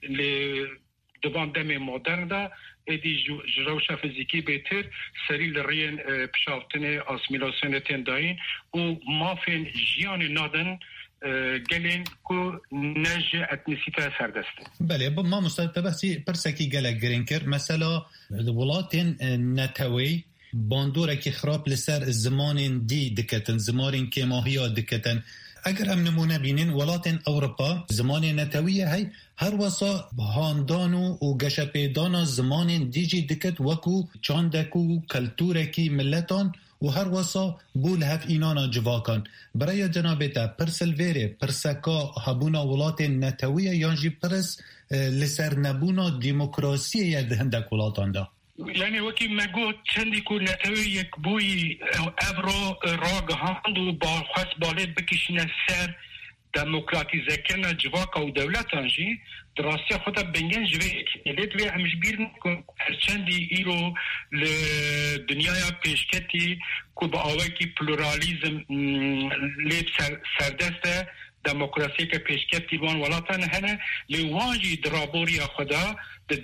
دوان دم مدرن دا ایدی جروش فیزیکی بهتر سری لرین پیشافتن اسمیلاسیون تنداین و مافین جیان نادن گلین کو نج اتنیسیته سردسته. بله ما مستعد بحثی پرسکی گله گرین کرد مثلا ولاتین نتوی باندوره که خراب لسر زمان دی دکتن زمان که ماهیا دکتن اگر هم نمونه بینین ولاتن اروپا زمان نتویه های هر واسا هاندانو و گشپیدانا زمان دیجی دکت وکو چاندکو کلتورکی ملتان و هر واسا بول هف اینانا جواکان برای جنابتا پرسل ویره پرسکا هبونا ولاتن نتویه یانجی پرس لسر نبونا دیموکراسی ید هندک ولاتان دا یعنی وکی مگو چندی کو نتوی یک بوی افرو راگ هاند و با خواست بالید بکشینه سر دموکراتیزه کنه جواکا و دولتان جی دراستی خدا بنگن جوی اکیلید وی همش بیر نکن چندی ایرو لدنیای پیشکتی کو با آوه کی پلورالیزم لیب سردسته دموکراسی که پیشکت دیوان ولاتان هنه لیوانجی درابوری خدا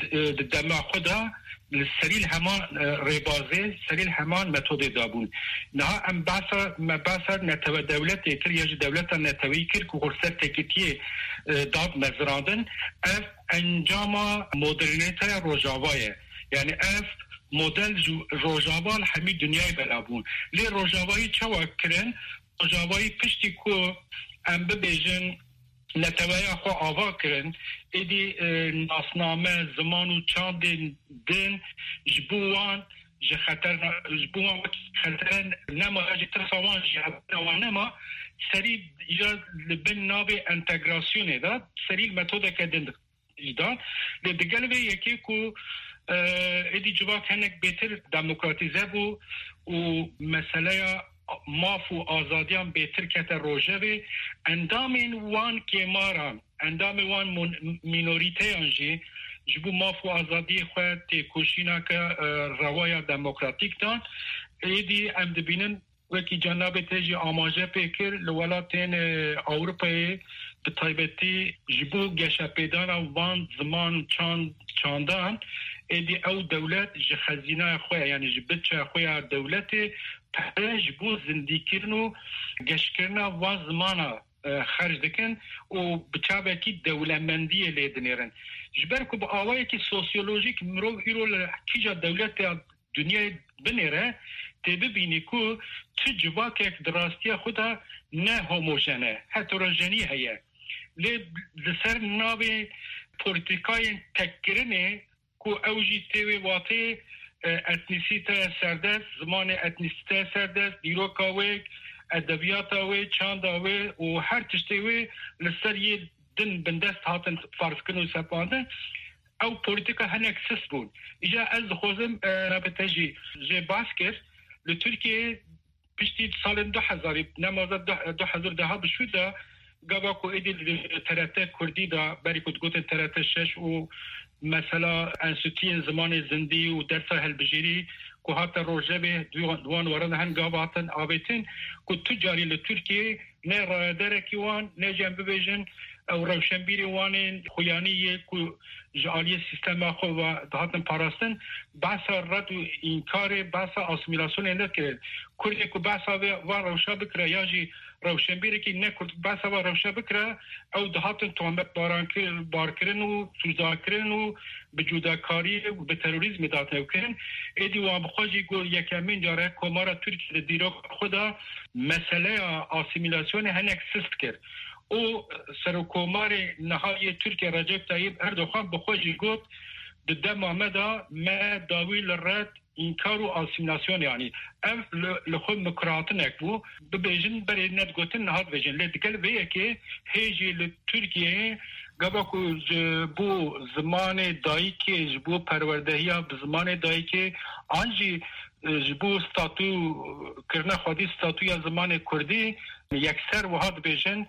دم خدا سریل همان ریبازه سریل همان متد دابون نه ام باسا مباسا نتو دولت تر یا دولت نتوی کر کو خرسه تکیتی داد مزراندن اف انجام مدرنیته روجاوایه یعنی اف مدل روجاوال همی دنیای بلابون لی روجاوایی چوا کرن روجاوایی پشتی کو ام ببیجن نتوی خو آوا کرن ایدی ناسنامه زمان و چاند دن جبوان جه خطر جبوان خطر نما جه ترسوان جه نما سری ایجاد لبن ناب انتگراسیونه دا سری المتوده که دن دا لدگل به یکی کو ایدی جواک هنک بهتر دموکراتیزه بو و مسئله مافو آزادیان بهتر کت روژه به اندامین وان که ماران اندام وان مینوریته انجی جبو مافو آزادی خواهد کوشینا که روای دموکراتیک دان ایدی ام دبینن وکی جناب تیجی آماجه پیکر لولاتین اوروپای به طایبتی جبو گشه پیدان وان زمان چاند چاندان ایدی او دولت جه خزینه خواه یعنی جه بچه خواه دولت پرش بو زندگی کرن و گشت کرن و زمانه خرج دکن و بچه کی دولمندی لیدنیرن جبر که با آوایی که سوسیولوژیک مرو ایرو کیجا دولت دنیای بنیره تی ببینی که چه جواک یک دراستی خدا نه هموژنه هتروژنی هیه لی لسر ناوی پولیتیکای تکرنه که اوجی تیوی واتی اتنیسیته سردست زمان اتنیسیته سردست دیروکاوی ادبیاتاوی چانداوی و هر تشتیوی لسر یه دن بندست هاتن فارس کنو سپانده او پولیتیکا هنک سس بود ایجا از خوزم رابطه جی جی باس کرد لترکیه پشتی سال دو هزار نمازد دو هزار ده ها بشوده گاوا کو ایدی ترته کردی دا بری کد گوت ترته شش و مثلا انسوتین زمان زندی و درس هلبجیری که حتی روژه به دوان ورد هن گاواتن آبیتن که تجاری لترکیه نه رایداره کیوان نه جنب بیجن او روشنبیری وان خویانی کو جالی سیستم خو و دهاتن پاراستن بحثا رد و انکار بحثا اسیمیلاسیون اند کرد کردی کو بحثا و روشا بکره یا جی روشنبیری که نکرد بحثا و روشا بکره او دهاتن تهمت باران بارکرن و سوزاکرن و به جداکاری و به تروریسم دادن کردن ایدی و بخواجی گو یکمین جاره کمارا ترکیه دیرو خدا مسئله اسیمیلاسیون هنک سست کرد او سرکومار نهایی ترکیه رجب طیب اردوغان بخوجی گفت ده محمد ما داوی لرد انکار و اسیمیلاسیون یعنی ام لخود مکراتنک بو ببیجن بری ند گوتن نهاد بجن لدگل بیه که هیجی لترکیه گباکو بو زمان دایی که بو پروردهی ها زمان دایی که آنجی بو ستاتو کرنه خودی ستاتو یا زمان کردی یکسر وحاد بیجن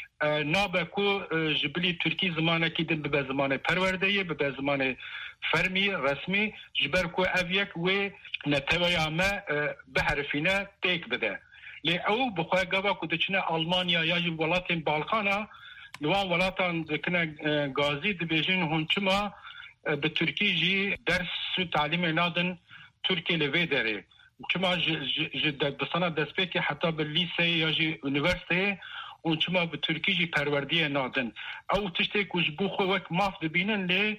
نابکو جبلی ترکی زمانه که دن به زمان پروردهی به زمان فرمی رسمی جبر کو اویک و نتوی اما به حرفینه تیک بده لی او بخواه گوا کو دچنه آلمانیا یا جب ولاتین بالخانا نوان ولاتان دکنه گازی دبیجن هنچما به ترکی جی درس و تعلیم نادن ترکی لوی داره چما بسانه دست که حتی به لیسه یا جی انیورسیته اون چما به ترکی جی پروردی نادن او تشتی که جبو خو وک ماف دبینن لی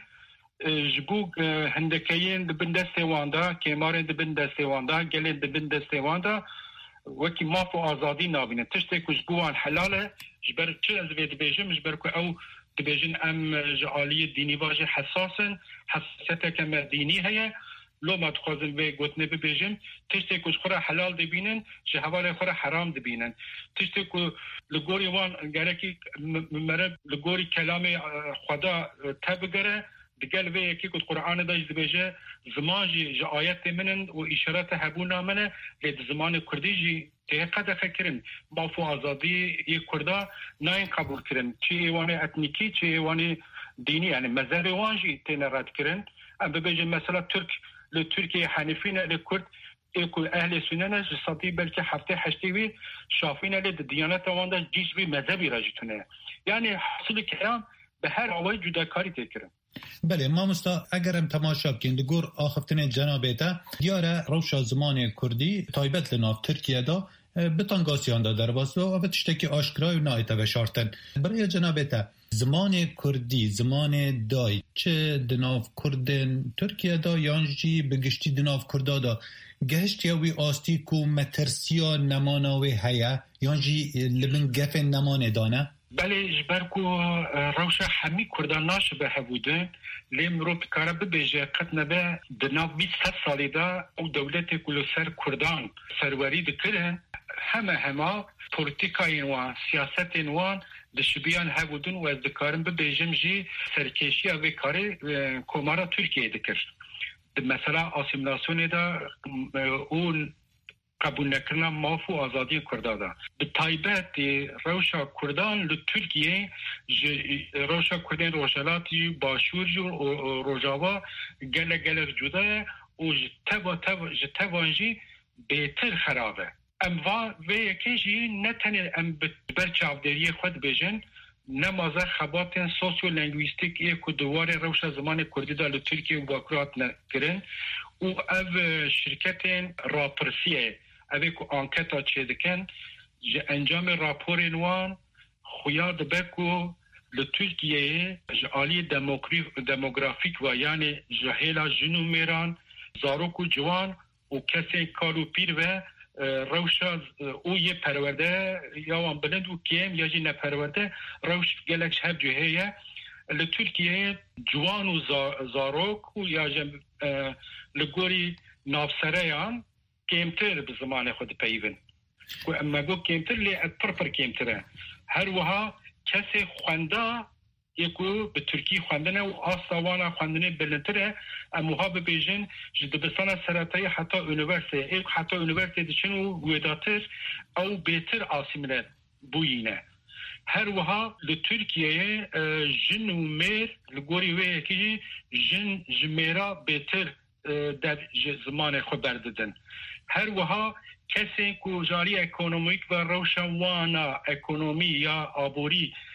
جبو هندکیین دبن دستی واندا کمارین دبن دستی واندا گلین دبن دستی واندا وکی ماف و آزادی نابینن تشتی که جبوان حلاله جبر چه از وید بیجم جبر که او دبیجن ام جعالی دینی واجه حساسن حساسیت کم دینی هیا لو ما تخوازن به گوتنه ببیجن تشتی که خورا حلال دبینن چه حواله خورا حرام دبینن تشتی که لگوری وان گرکی مرب لگوری کلام خدا تبگره دقل به یکی که قرآن داشت دبیجه زمان جی جا آیت منن و اشارات هبونا منه لید زمان کردی جی تحقیق خکرن بافو آزادی یک کرده ناین قبول کرن چه ایوان اتنیکی چه ایوان دینی یعنی مذهب وان جی تین رد کرن ام ببیجه مثلا ترک لترکیه حنیفین لکرد ایکو اهل سنن جساتی بلکه هفته هشتیوی شافین لید دیانت وان دا جیش بی مذهبی راجتونه یعنی حاصل کلام به هر آوای جداکاری تکرن. بله مامستا اگرم تماشا بکن دگور آخفتن جنابیتا دیاره روشا زمان کردی تایبت لناف ترکیه دا بتانگاسیان دا در باسو و بتشتکی آشکرای و نایتا بشارتن برای جنابیتا زمان کردی زمان دای چه دناف کردن ترکیه دا یانجی بگشتی دناف کردا دا گهشت یاوی آستی کو مترسیا نماناوی هیا یانجی لبن گفن نمان دانه بله جبرکو روشا همی کردان ناش به هبودن لیم رو بکاره ببیجه قد نبه دناف بیست سالی دا او دولت کلو سر کردان سروری دکرن همه همه پولیتیکای وان سیاست وان دشبیان هبودن و از دکارن ببیجم جی سرکشی اوی کاره کمارا ترکیه دکر مثلا اسیمیلاسیون دا اون قبول نکردن ماف و آزادی کردان به تایبت روشا کردان لترکیه روشا کردن روشالاتی باشور و روجاوا گله گله جدا و جتبا جتبانجی بهتر خرابه ام و یکیجی نتنه ام برچاودری خود بجن نمازه خبات سوسیو لنگویستیک یک دوار روشا زمان کردی دا لترکیه و باکرات نکرن و او شرکت راپرسیه اوی که آنکتا چه دکن انجام راپور نوان خویاد بکو لترکیه جعالی دموگرافیک و یعنی جهیلا جنو میران زاروک و جوان و کسی کارو پیر و روشا او یه پرورده یا وان بلند و کیم یا جی نپرورده روش گلکش هب جهیه لترکیه جوان و زاروک و یا جم لگوری نافسریان کمتر به زمان خود پیون و اما گو کمتر لی پرپر کمتره هر وها کسی خونده یکو به ترکی خوندنه و آساوانا خوندنه بلندتره اما ها ببیجن جدبستان سرطایی حتی اونیورسیته ایک حتی اونیورسیته دچن و ویداتر او بیتر آسیمنه بوینه هر وها لترکیه جن و میر لگوری وی که جن جمیرا بیتر در زمان خود برددن هر وها کسی که جاری اکونومیک و روشنوانا اکونومی یا آبوری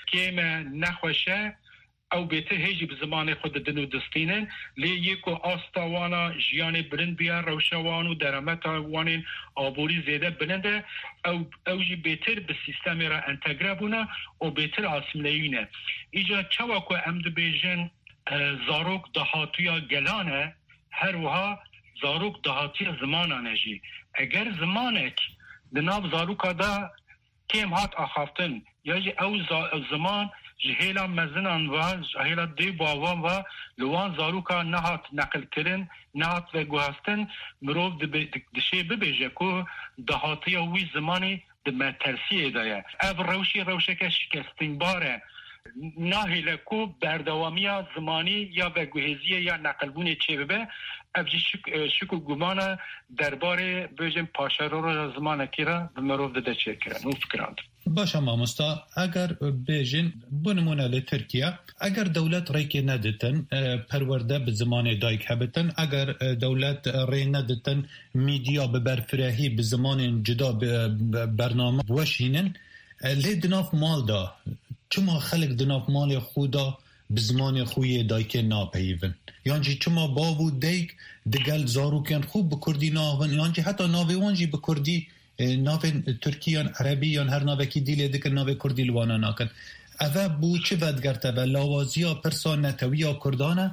کێمە نەخۆشە ئەو بێتە هێژی بزمانی خود دن و دستینن لێ یەک و ئاستاوانە ژیانی برند بیا ڕەوشەوان و دەرەمەتاوانین ئابووری زێدە بلندە ئەو ئەوژی بێتر بە سیستەمی را ئەنتەگرا بوونە و بێتر ئاسملەوینە ئیجا چاوەکو ئەم دەبێژن زارۆک داهاتوویە گەلانە هەروەها زارۆک داهاتوویە زمانانەژی ئەگەر زمانێک لەناو زارۆکادا کێم هات ئاخافتن یاژی ئەو زمان ji hêla mezinan ve ji hêla dê bavan ve li wan zaroka nehat neqilkirin nehat veguhestin mirov dişê bibêje ku dahatiya wî zimanê di metersiyê de ye ev rewşî rewşeke şikestinbar e nahêle ku berdewamiya zimanî ya veguhêziye ya neqilbûnê çêbibe ev jî şik û gumana derbarê bêjin paşerora zimanekî re bi mirov dide çêkirin û fikiran باشە مامۆستا ئەگەر بێژین بۆ نمونە لە تورکیا ئەگەر دەولەت ڕێکی نەدتن پەروەردە bi zimanê dayk hebitin ئەگەر دەولەت ڕێ نەدتن میدیا bi berfirehî bi zimanên cida bername weşînin lê di nav mal da çima xelek di nav malê xwe da bi zimanê xwe yê daykê napeyivin yan jî çima bav û deyk digel zarokên xwe bi kurdî navin yan jî heta navê wan jî bi kurdî navên Türkiyan Erebî yan her navekî dîlê dikin navê Kurdî li wana nakin ev bû çi vedgerteve lawaziya pirsa netewiya Kurdan e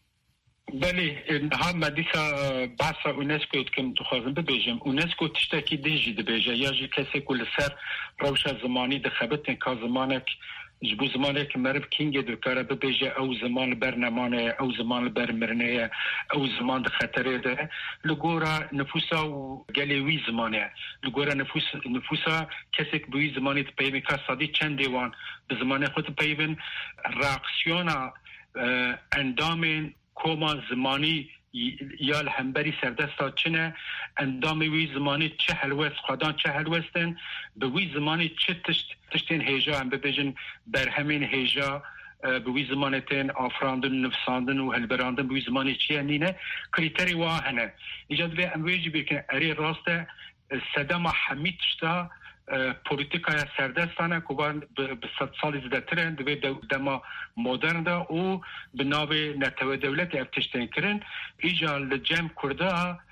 Belê ha me dîsa behsa UNESCO dikim dixwazim bibêjim UNESCO tiştekî din jî dibêje ya jî kesê ku li ser rewşa zimanî dixebitin ka zimanek ji bo zimanek meriv kîngê dikare bibêje ew ziman li ber nemanê ye ew ziman li ber mirinê ye ew ziman di xeterê de li gora nüfusa û gelê wî zimanê ye li gora nüfus nüfusa kesek bi wî zimanê dipeyivin ka sadî çendê wan bi zimanê xwe dipeyivin reaksiyona endamên koma zimanî ya li hemberî serdesta çine endamê wî zimanî çi helwest xwedan çi helwestin bi wî zimanî çi tişt tiştên hêja em bibêjin berhemên hêja bi wî zimanê tên afirandin nivîsandin û hilberandin bi wî zimanê çi ye nîne krîterî wa hene îca divê em wê jî bikin erê rast e sedema hemî tişta politikaya serdestane ku van bi sed salî zêdetir in divê dema modern de û bi navê netewê dewletê ev tiştên kirin îca li cem Kurda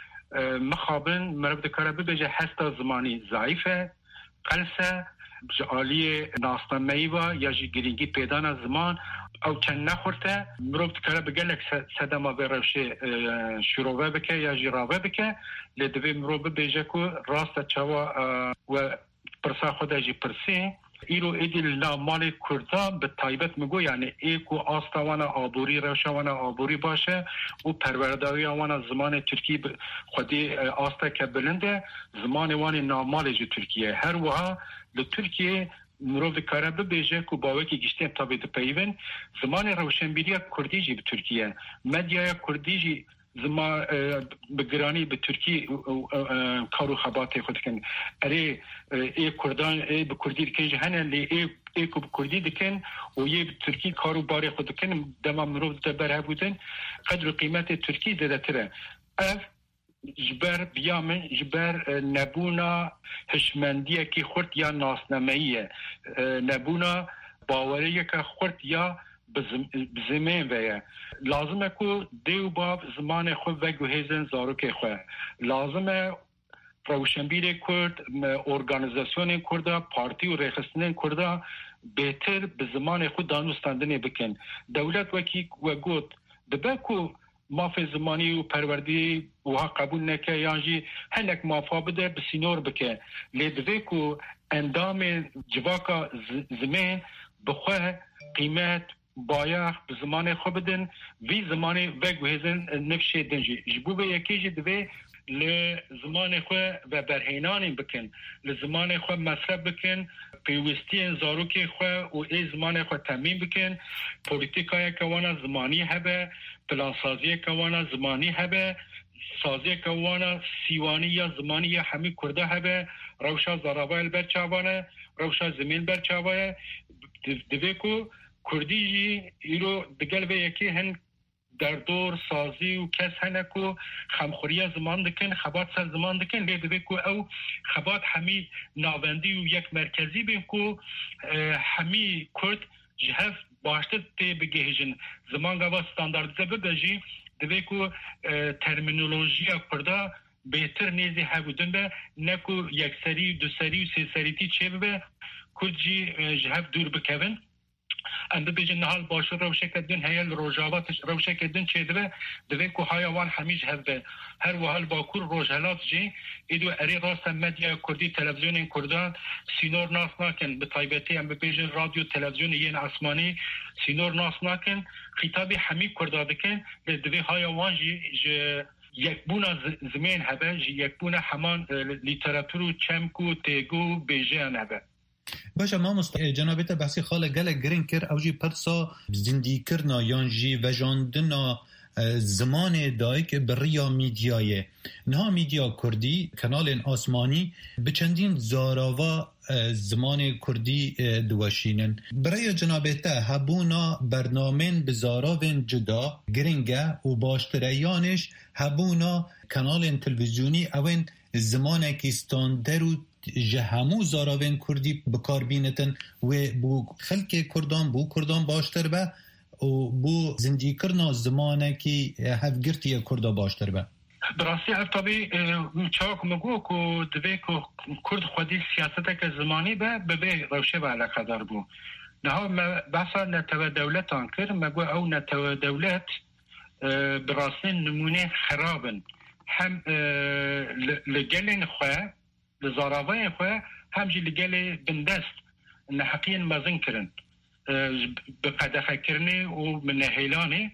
mixabin meriv dikare bibêje hesta zimanî zayîf e qels e ji aliyê nasnameyî ve ya jî girîngî pêdana ziman ew çend nexurte mirov dikare bi gelek sedema vê rewşê şîrove bike ya jî rave bike lê divê mirov bibêje ku rast e çawa we pirsa xwe de jî pirsê îro êdî li nav malê Kurda bi taybet migo yani ê ku asta wana aborî rewşa wana aborî baş e û perwerdawiya wana zimanê Tirkî xwedî asteke bilind e zimanê wanê navmalê ji Tirkiye her wiha li Tirkiye mirov dikare bibêje ku bawekî giştên tabê dipeyivin zimanê rewşenbîriya Kurdî jî bi Tirkiye medyaya Kurdî jî zima bi giranî bi Tirkî kar û xebatê xwe dikin erê ê Kurdan ê bi Kurdî dikin ji hene lê ê ê ku bi Kurdî dikin û yê bi Tirkî kar û barê xwe dikin dema mirov de berhevbûtin qedr û qîmetê Tirkî zêdetir e ev ji ber biya min ji ber nebûna hişmendiyekî xurt ya nasnameyî ye nebûna baweriyeke xurt ya bizimên ve ye lazim e ku dê û bav zimanê xwe veguhêzin zarokê xwe lazim e rewşenbîrê Kurd organizasyonên Kurda partî û rêxistinên Kurda bêtir bi zimanê xwe danûstandinê bikin dewlet wekî we got dibe ku mafê zimanî û perwerdî wiha qebûl neke yan jî hinek mafa bide bi sînor bike lê divê ku endamên civaka zimên bi xwe qîmet bayax bi zimanê xwe bidin vî zimanê veguhêzin nifşê din jî ji bo vê yekê jî divê li zimanê xwe ve berhênanên bikin li zimanê xwe mesref bikin pêwîstiyên zarokê xwe û ê zimanê xwe temîn bikin polîtîkayeke wana zimanî hebe plansaziyeke wana zimanî hebe saziyeke wana sîwanî ya zimanî ya hemî Kurda hebe rewşa zarava li ber çavan e rewşa zimên ber çava ye divê ku Kurdî jî îro digel vê yekê hin در دور سازی و کس هنکو خمخوری زمان دکن خبات سر زمان دکن لیده بکو او خبات همی ناوندی و یک مرکزی بکو همی کرد جهف باشتر تی بگهجن زمان گوا ستانداردزه ببجی دویکو ترمینولوژی کرده بهتر نیزی هبودن به نکو یک سری دو سری و سه سریتی چه به کجی جهب دور بکوین ام ببیجن نهال باشور روشه کدن هیل روجاواتش روشه کدن چه دوه دوه که هایوان همیج هفته هر وحال باکور روجهلات جی ایدو اری راست مدیا کردی تلویزیون کردان سینور ناس ناکن به طایبتی ام ببیجن رادیو تلویزیون یین اسمانی سینور ناس ناکن خطابی همی کرداده کن دوه هایوان جی یک بونا زمین هبه جی یک بونا همان لیتراتور و چمک و تیگو بیجه هبه باشه ما مست جنابت بحثی خاله گله گرین کر او جی پرسا زندگی کرنا یان جی وجاندنا زمان دایک بریا میدیای نه میدیا کردی کانال آسمانی به چندین زاراوا زمان کردی دوشینن برای جنابت هبونا برنامه بزاراون جدا گرینگه و باشتریانش هبونا کانال تلویزیونی اون زمان که استاندرو جهمو زاراوین کردی بکار بینتن و بو خلق کردان بو کردان باشتر به و بو زندگی کرنا زمانه که هفگرتی کردا باشتر به براستی افتابی چاک مگو که دوی که کرد خودی سیاست که زمانی به به روشه به علاقه دار بو نه بحثا نتوه دولتان کرد مگو او نتوه دولت براستی نمونه خرابن هم لگلین خواه لزاراوی خواه همجی لگل بندست نحقین مزن کرن بقدخه کرنه و منهیلانه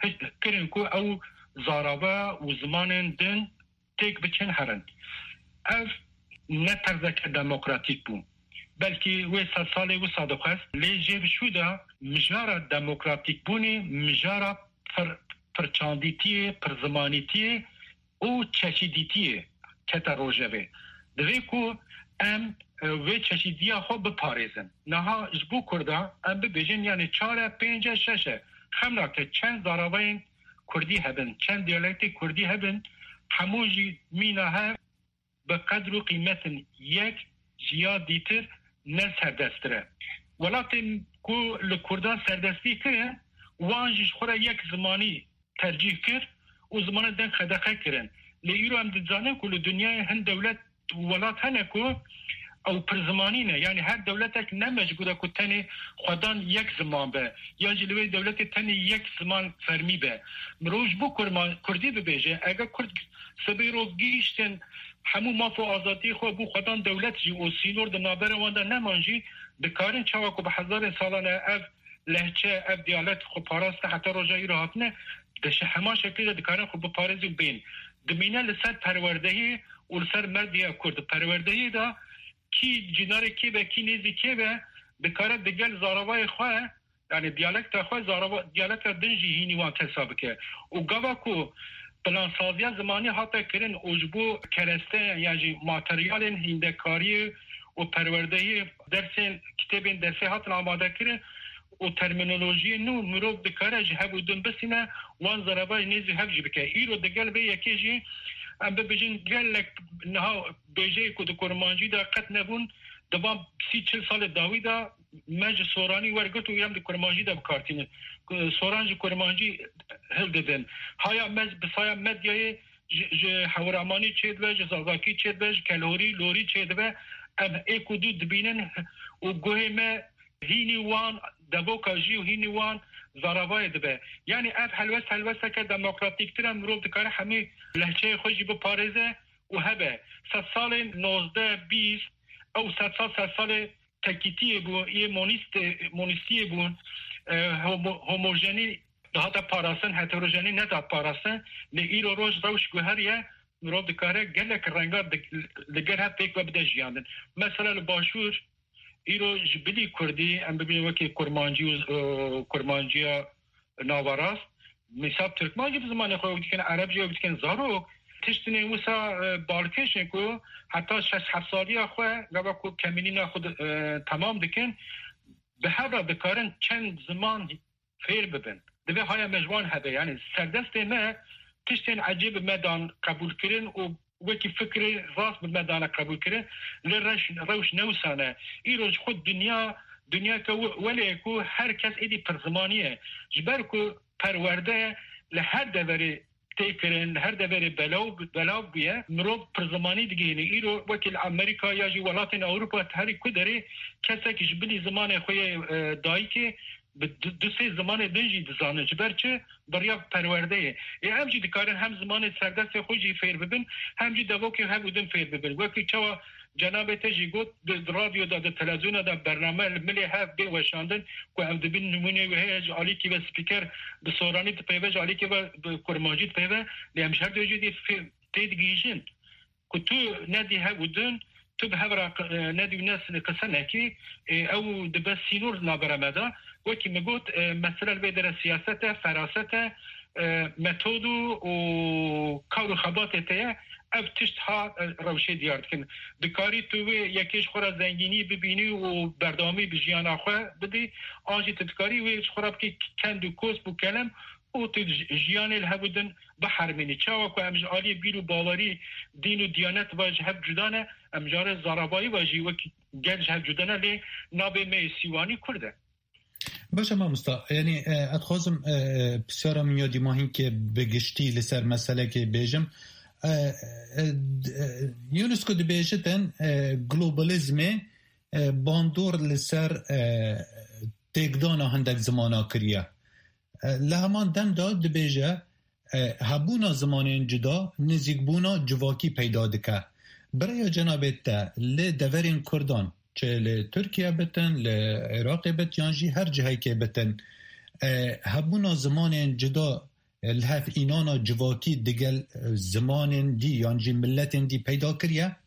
کرن که او زاراوا و زمان دن تیک بچن هرن اف نه ترزک دموکراتیک بون بلکه وی سال ساله و صادق است لیجب شودا مجارا دموکراتیک بونی مجارا پر پرچاندیتیه پرزمانیتیه و چشیدیتیه کتا روژوه دوی که ام وی چشیدیه خوب بپاریزن نها جبو کرده ام ببیجن یعنی چاره پینجه ششه خمرا که چند زاراوین کردی هبن چند دیالکتی کردی هبن هموجی مینا هف به قدر و قیمت یک زیاد دیتر نه سردستره ولاتی که لکردان سردستی که وانجیش خوره یک زمانی ترجیح کرد و زمان دن خدقه کرن لیرو هم دزانه که لدنیای هند دولت ولات هنه که او پر زمانینه یعنی هر دولتک نمجبوره که تنی خودان یک زمان به یا جلوی دولت تنی یک زمان فرمی به مروج بو کردی ببیجه اگه کرد سبیرو گیشتن همو مافو آزادی خود بو خودان دولت جی و سینور ده نابر وانده نمانجی بکارن چاوکو به هزار سالانه اف لحچه اف دیالت خود پاراسته حتی روژایی رو هاتنه دشه همه شکلی ده دکارن خود بپارزی بین دمینه لسر پروردهی و لسر مردی کرد پروردهی ده کی جنار کی به کی نیزی کی به بکاره دگل زاروای خواه یعنی دیالکت خواه زاروا دیالکت دنجی هینی وان حساب که و گوا کو پلان سازی زمانی حتی کرن اوجبو کرسته یعنی ماتریال هندکاری و پروردهی درس کتاب درس هات آماده کرن و ترمینولوژی نو مرو بکاره جهب دن بسینه وان زاروای نیزی هفجی بکه ایرو دگل به یکی جی ام ببیجن گلک نها بیجه که دو کرمانجی دا قط نبون دوام سی چل سال داویدا مج سورانی ورگت و یم دو کرمانجی دا بکارتینه سورانج کرمانجی هل ددن هایا مز بسایا مدیای حورامانی چید و جزاگاکی چید و کلوری لوری چید و ام ایکو دو دبینن و گوه ما هینی وان دبوکا جی و هینی وان زاراوای دبه یعنی اف حلوست حلوسته که دموکراتیک ترم رو دکاره همه لحچه خوشی بپارزه و هبه ست سال نوزده بیست او ست سال ست سال تکیتیه بون یه مونیست مونیستیه بون هوموژنی دهاتا پاراسن هتروژنی ندا پاراسن لی ایرو روش روش گوهریه رو دکاره گلک رنگار دگر هت پیک و بده جیاندن مثلا لباشور ایرو جبلی کردی ام ببینیم وکی کرمانجی و کرمانجی ناوراست مثال ترکمانجی به زمان خود بودی کن عربجی بودی کن زاروک تشتینه موسا بالکشن که حتی شش هفت سالی خواه گوه که کمینین خود تمام دکن به هر را بکارن چند زمان فیر ببن دبه های مجوان هبه یعنی سردست ما تشتین عجیب مدان قبول کردن و وکی فکر راست به مدان قبول کردن لرش روش نوسانه ایروز خود دنیا دنیا که ولی کو هر کس ایدی پرزمانیه جبر کو پرورده لهر دوری تیکرن هر دوری بلاو بلاو بیه مرو پرزمانی دیگه اینه ایرو وکیل امریکا یا جی ولاتین اروپا هری کدری کسی که جبلی زمان خوی دایی که دو سه زمان دنجی دزانه جبر چه بریا پرورده ای همجی دکارن هم زمان سردست خوشی فیر ببین همجی دوو که هم بودن فیر ببین وکی چوا جناب تجی گفت در رادیو دا در تلویزیون دا برنامه ملی هفت دی وشاندن که هم دبین نمونه و هیچ عالی که به سپیکر به سورانی تپیوه عالی که به کرماجی تپیوه لیمشهر دوجی دی تیدگیشن که تو ندی ها بودن تو به هفرا ندی و ناس قصه نکی او دبه سینور نابرمده وکی مگوت مثلا بیدر سیاست فراست متود و کار خبات تیه اف تشت ها روشه دیار کن دکاری تو یکیش خورا زنگینی ببینی و بردامی بجیان آخواه بدی آنجی تدکاری ویش خورا بکی کند و کوس بو کلم او تو جیان الهبودن بحر منی چاوا که امج آلی بیرو باوری دین و دیانت واج هب جدانه امجار زارابایی واجی وکی گلج هب جدانه لی نابه می سیوانی کرده باشه ما مستا یعنی اتخوازم بسیارا من یادی ماهین که بگشتی لسر مسئله که بیجم یونسکو دی بیجتن گلوبالیزم باندور لسر تیگدانا هندک زمانا کریه لهمان دم داد دی بیجه هبونا زمان جدا نزیک بونا جواکی پیدا دکه برای جنابت تا لی دورین کردان چه لترکیه بتن لعراق بت یانجی هر جهی که بتن هبونا زمان جدا الهف اینانا جواکی دیگل زمان دی یانجی ملت دی پیدا کریه؟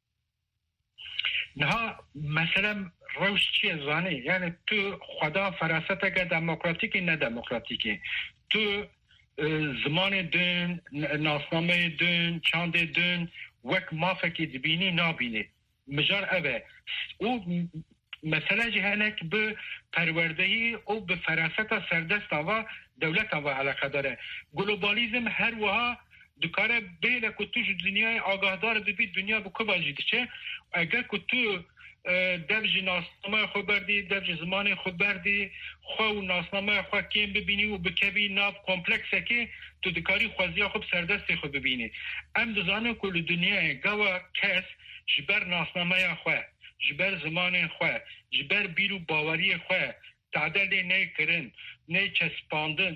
نه مثلا روش چیه زانه یعنی تو خدا فراسته که دموکراتیکی نه دموکراتیکی تو زمان دن ناسنامه دن چاند دن وک مافکی دبینی نابینی مجار اوه او مثلا جهانک به پروردهی او به فراست سردست و دولت و علاقه داره گلوبالیزم هر وها دکاره بیله که تو دنیای آگاهدار ببید دنیا بکو باجید چه اگر که تو دبج ناسنامه خود بردی دبج زمان خود بردی خو و ناسنامه خود کم ببینی و بکبی ناب کمپلکسه که تو دکاری خوازی خوب سردست خود ببینی ام دزانه که دنیای گوا کس جبر ناسنامه خواه جبر زمان خواه جبر بیرو باوری خواه تعدل نه کرن نه چسپاندن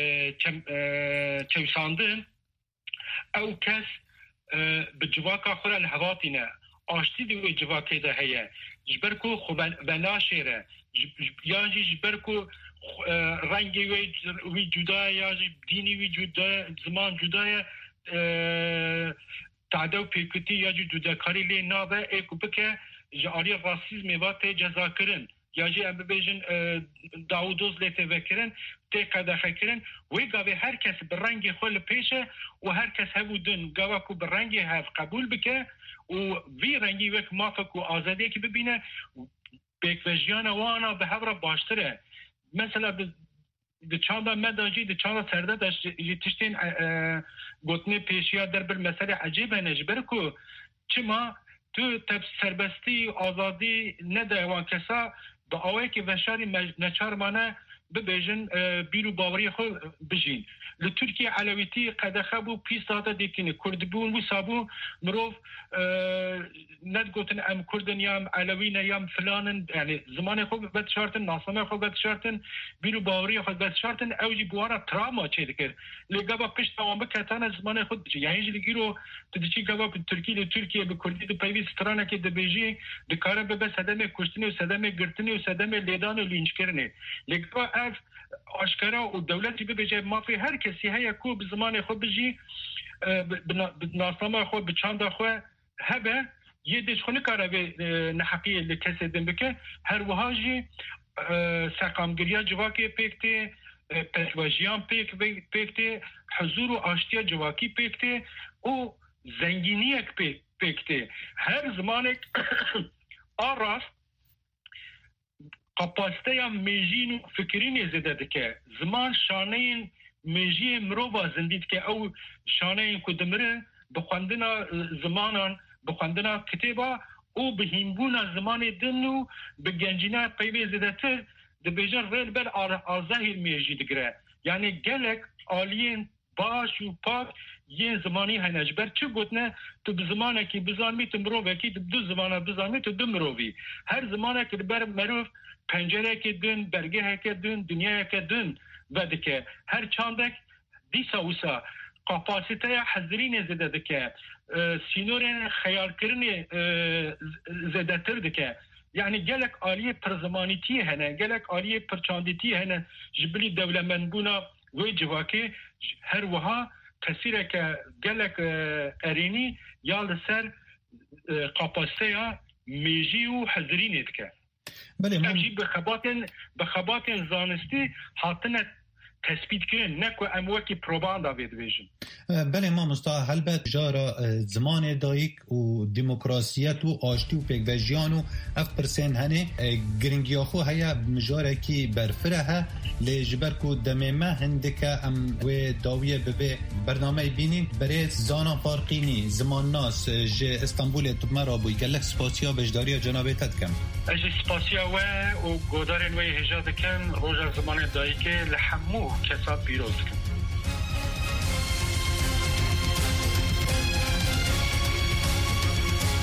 چوساندن او کس به جواکا خورا الهواتینه آشتی دوی جواکی ده هیه جبر کو بنا شیره یا جبر کو رنگی وی جدای یا دینی وی جدای زمان جدای تعدو پیکتی یا جو جداکاری لی نابه ایکو بکه جعالی راسیزمی و تی جزا کرن یا جی ام ببیجن داودوز لی تیوه تی قدخه کرن وی گاوه هر کس برنگی خول پیشه و هر کس هفو دن گاوه کو برنگی هف قبول بکه و وی رنگی وک مافک و آزادی که ببینه بیکوژیان وانا به هفره باشتره مثلا د چاندا مداجی د چاندا سرده داشت تشتین گوتنی پیشیا در بر مسئله عجیبه نجبر کو چما تو تب سربستی آزادی نده وان کسا با آوه که وشاری نچار مانه ببیجن بیرو باوری خود بجین لترکیه علویتی قدخه بو پیس داده دیتینه کرد بون بو سابو مروف ند گوتن ام کردن یام علوین یام فلانن یعنی زمان خود بد شارتن ناسنامه خود بد شارتن بیرو باوری خود بد شارتن اوجی بوارا تراما چه دکر لگابا پشت تمام بکتان زمان خود بجی یعنی جلی گیرو تدیچی گابا ترکی لترکیه به کردی دو پیوی سترانه که دبیجی دکاره به صدمه کشتنی و صدمه گرتنی و صدمه لیدان و لینچ کرنه لگابا اف آشکارا و دولتی ببیجه مافی هر کسی هیا کو به زمان خود بجی ناسنامه خود به چند خود هبه یه دیش خونه کاره به نحقیه لکسی دن بکه هر وحاجی سقامگریا جواکی پیکته پشواجیان پیک پیکته حضور و آشتیا جواکی پیکته و زنگینی اک پیکته هر زمان آراست قاپاسته یا میجین و فکرین زده دکه زمان شانه میجی مروبا زندید که او شانه کدمره بخواندنا زمانان بخواندنا کتابا او بهیمبونا زمان دنو بگنجینا پیوی زده تر دبیجر ریل بر آزاهی میجی دگره یعنی گلک آلین باش و پاک یه زمانی هنج بر چه گوتنه تو بزمانه که بزانمی تو مروفه که دو زمانه بزانمی تو دو مروفی هر زمانه که بر مروف پنجره که دون برگه که دون دنیا که دون وده که هر چاندک دیسا وسا قاپاسیته حضرین زده دکه سینورین خیال کرنی زده تر دکه یعنی گلک آلیه پرزمانیتی هنه گلک آلیه پرچاندیتی هنه جبلی دولمن بونا وی جواکی هر وها کسیره که گلک ارینی یا لسر قاپاسته میجی و حضرین دکه بله ما بخباتن بخباتن زانستی حاطنه تثبیت کردن نکو اموکی پروپاگاندا ویدویژن. بله ما مستعد هلبت جارا زمان دایک و دموکراسیت و آشتی و پیگوژیان و اف پرسن هنه گرنگیاخو هیا مجاره کی برفره لجبر کو دمه هندکه ام و داویه به برنامه بینیم برای زانا فارقینی زمان ناس ج استانبول تمرا بو گلک سپاسیا بجداری جناب تدکم اج سپاسیا و و گودارن و هجا دکن روز زمان دایک لحمو کسات پیروز کن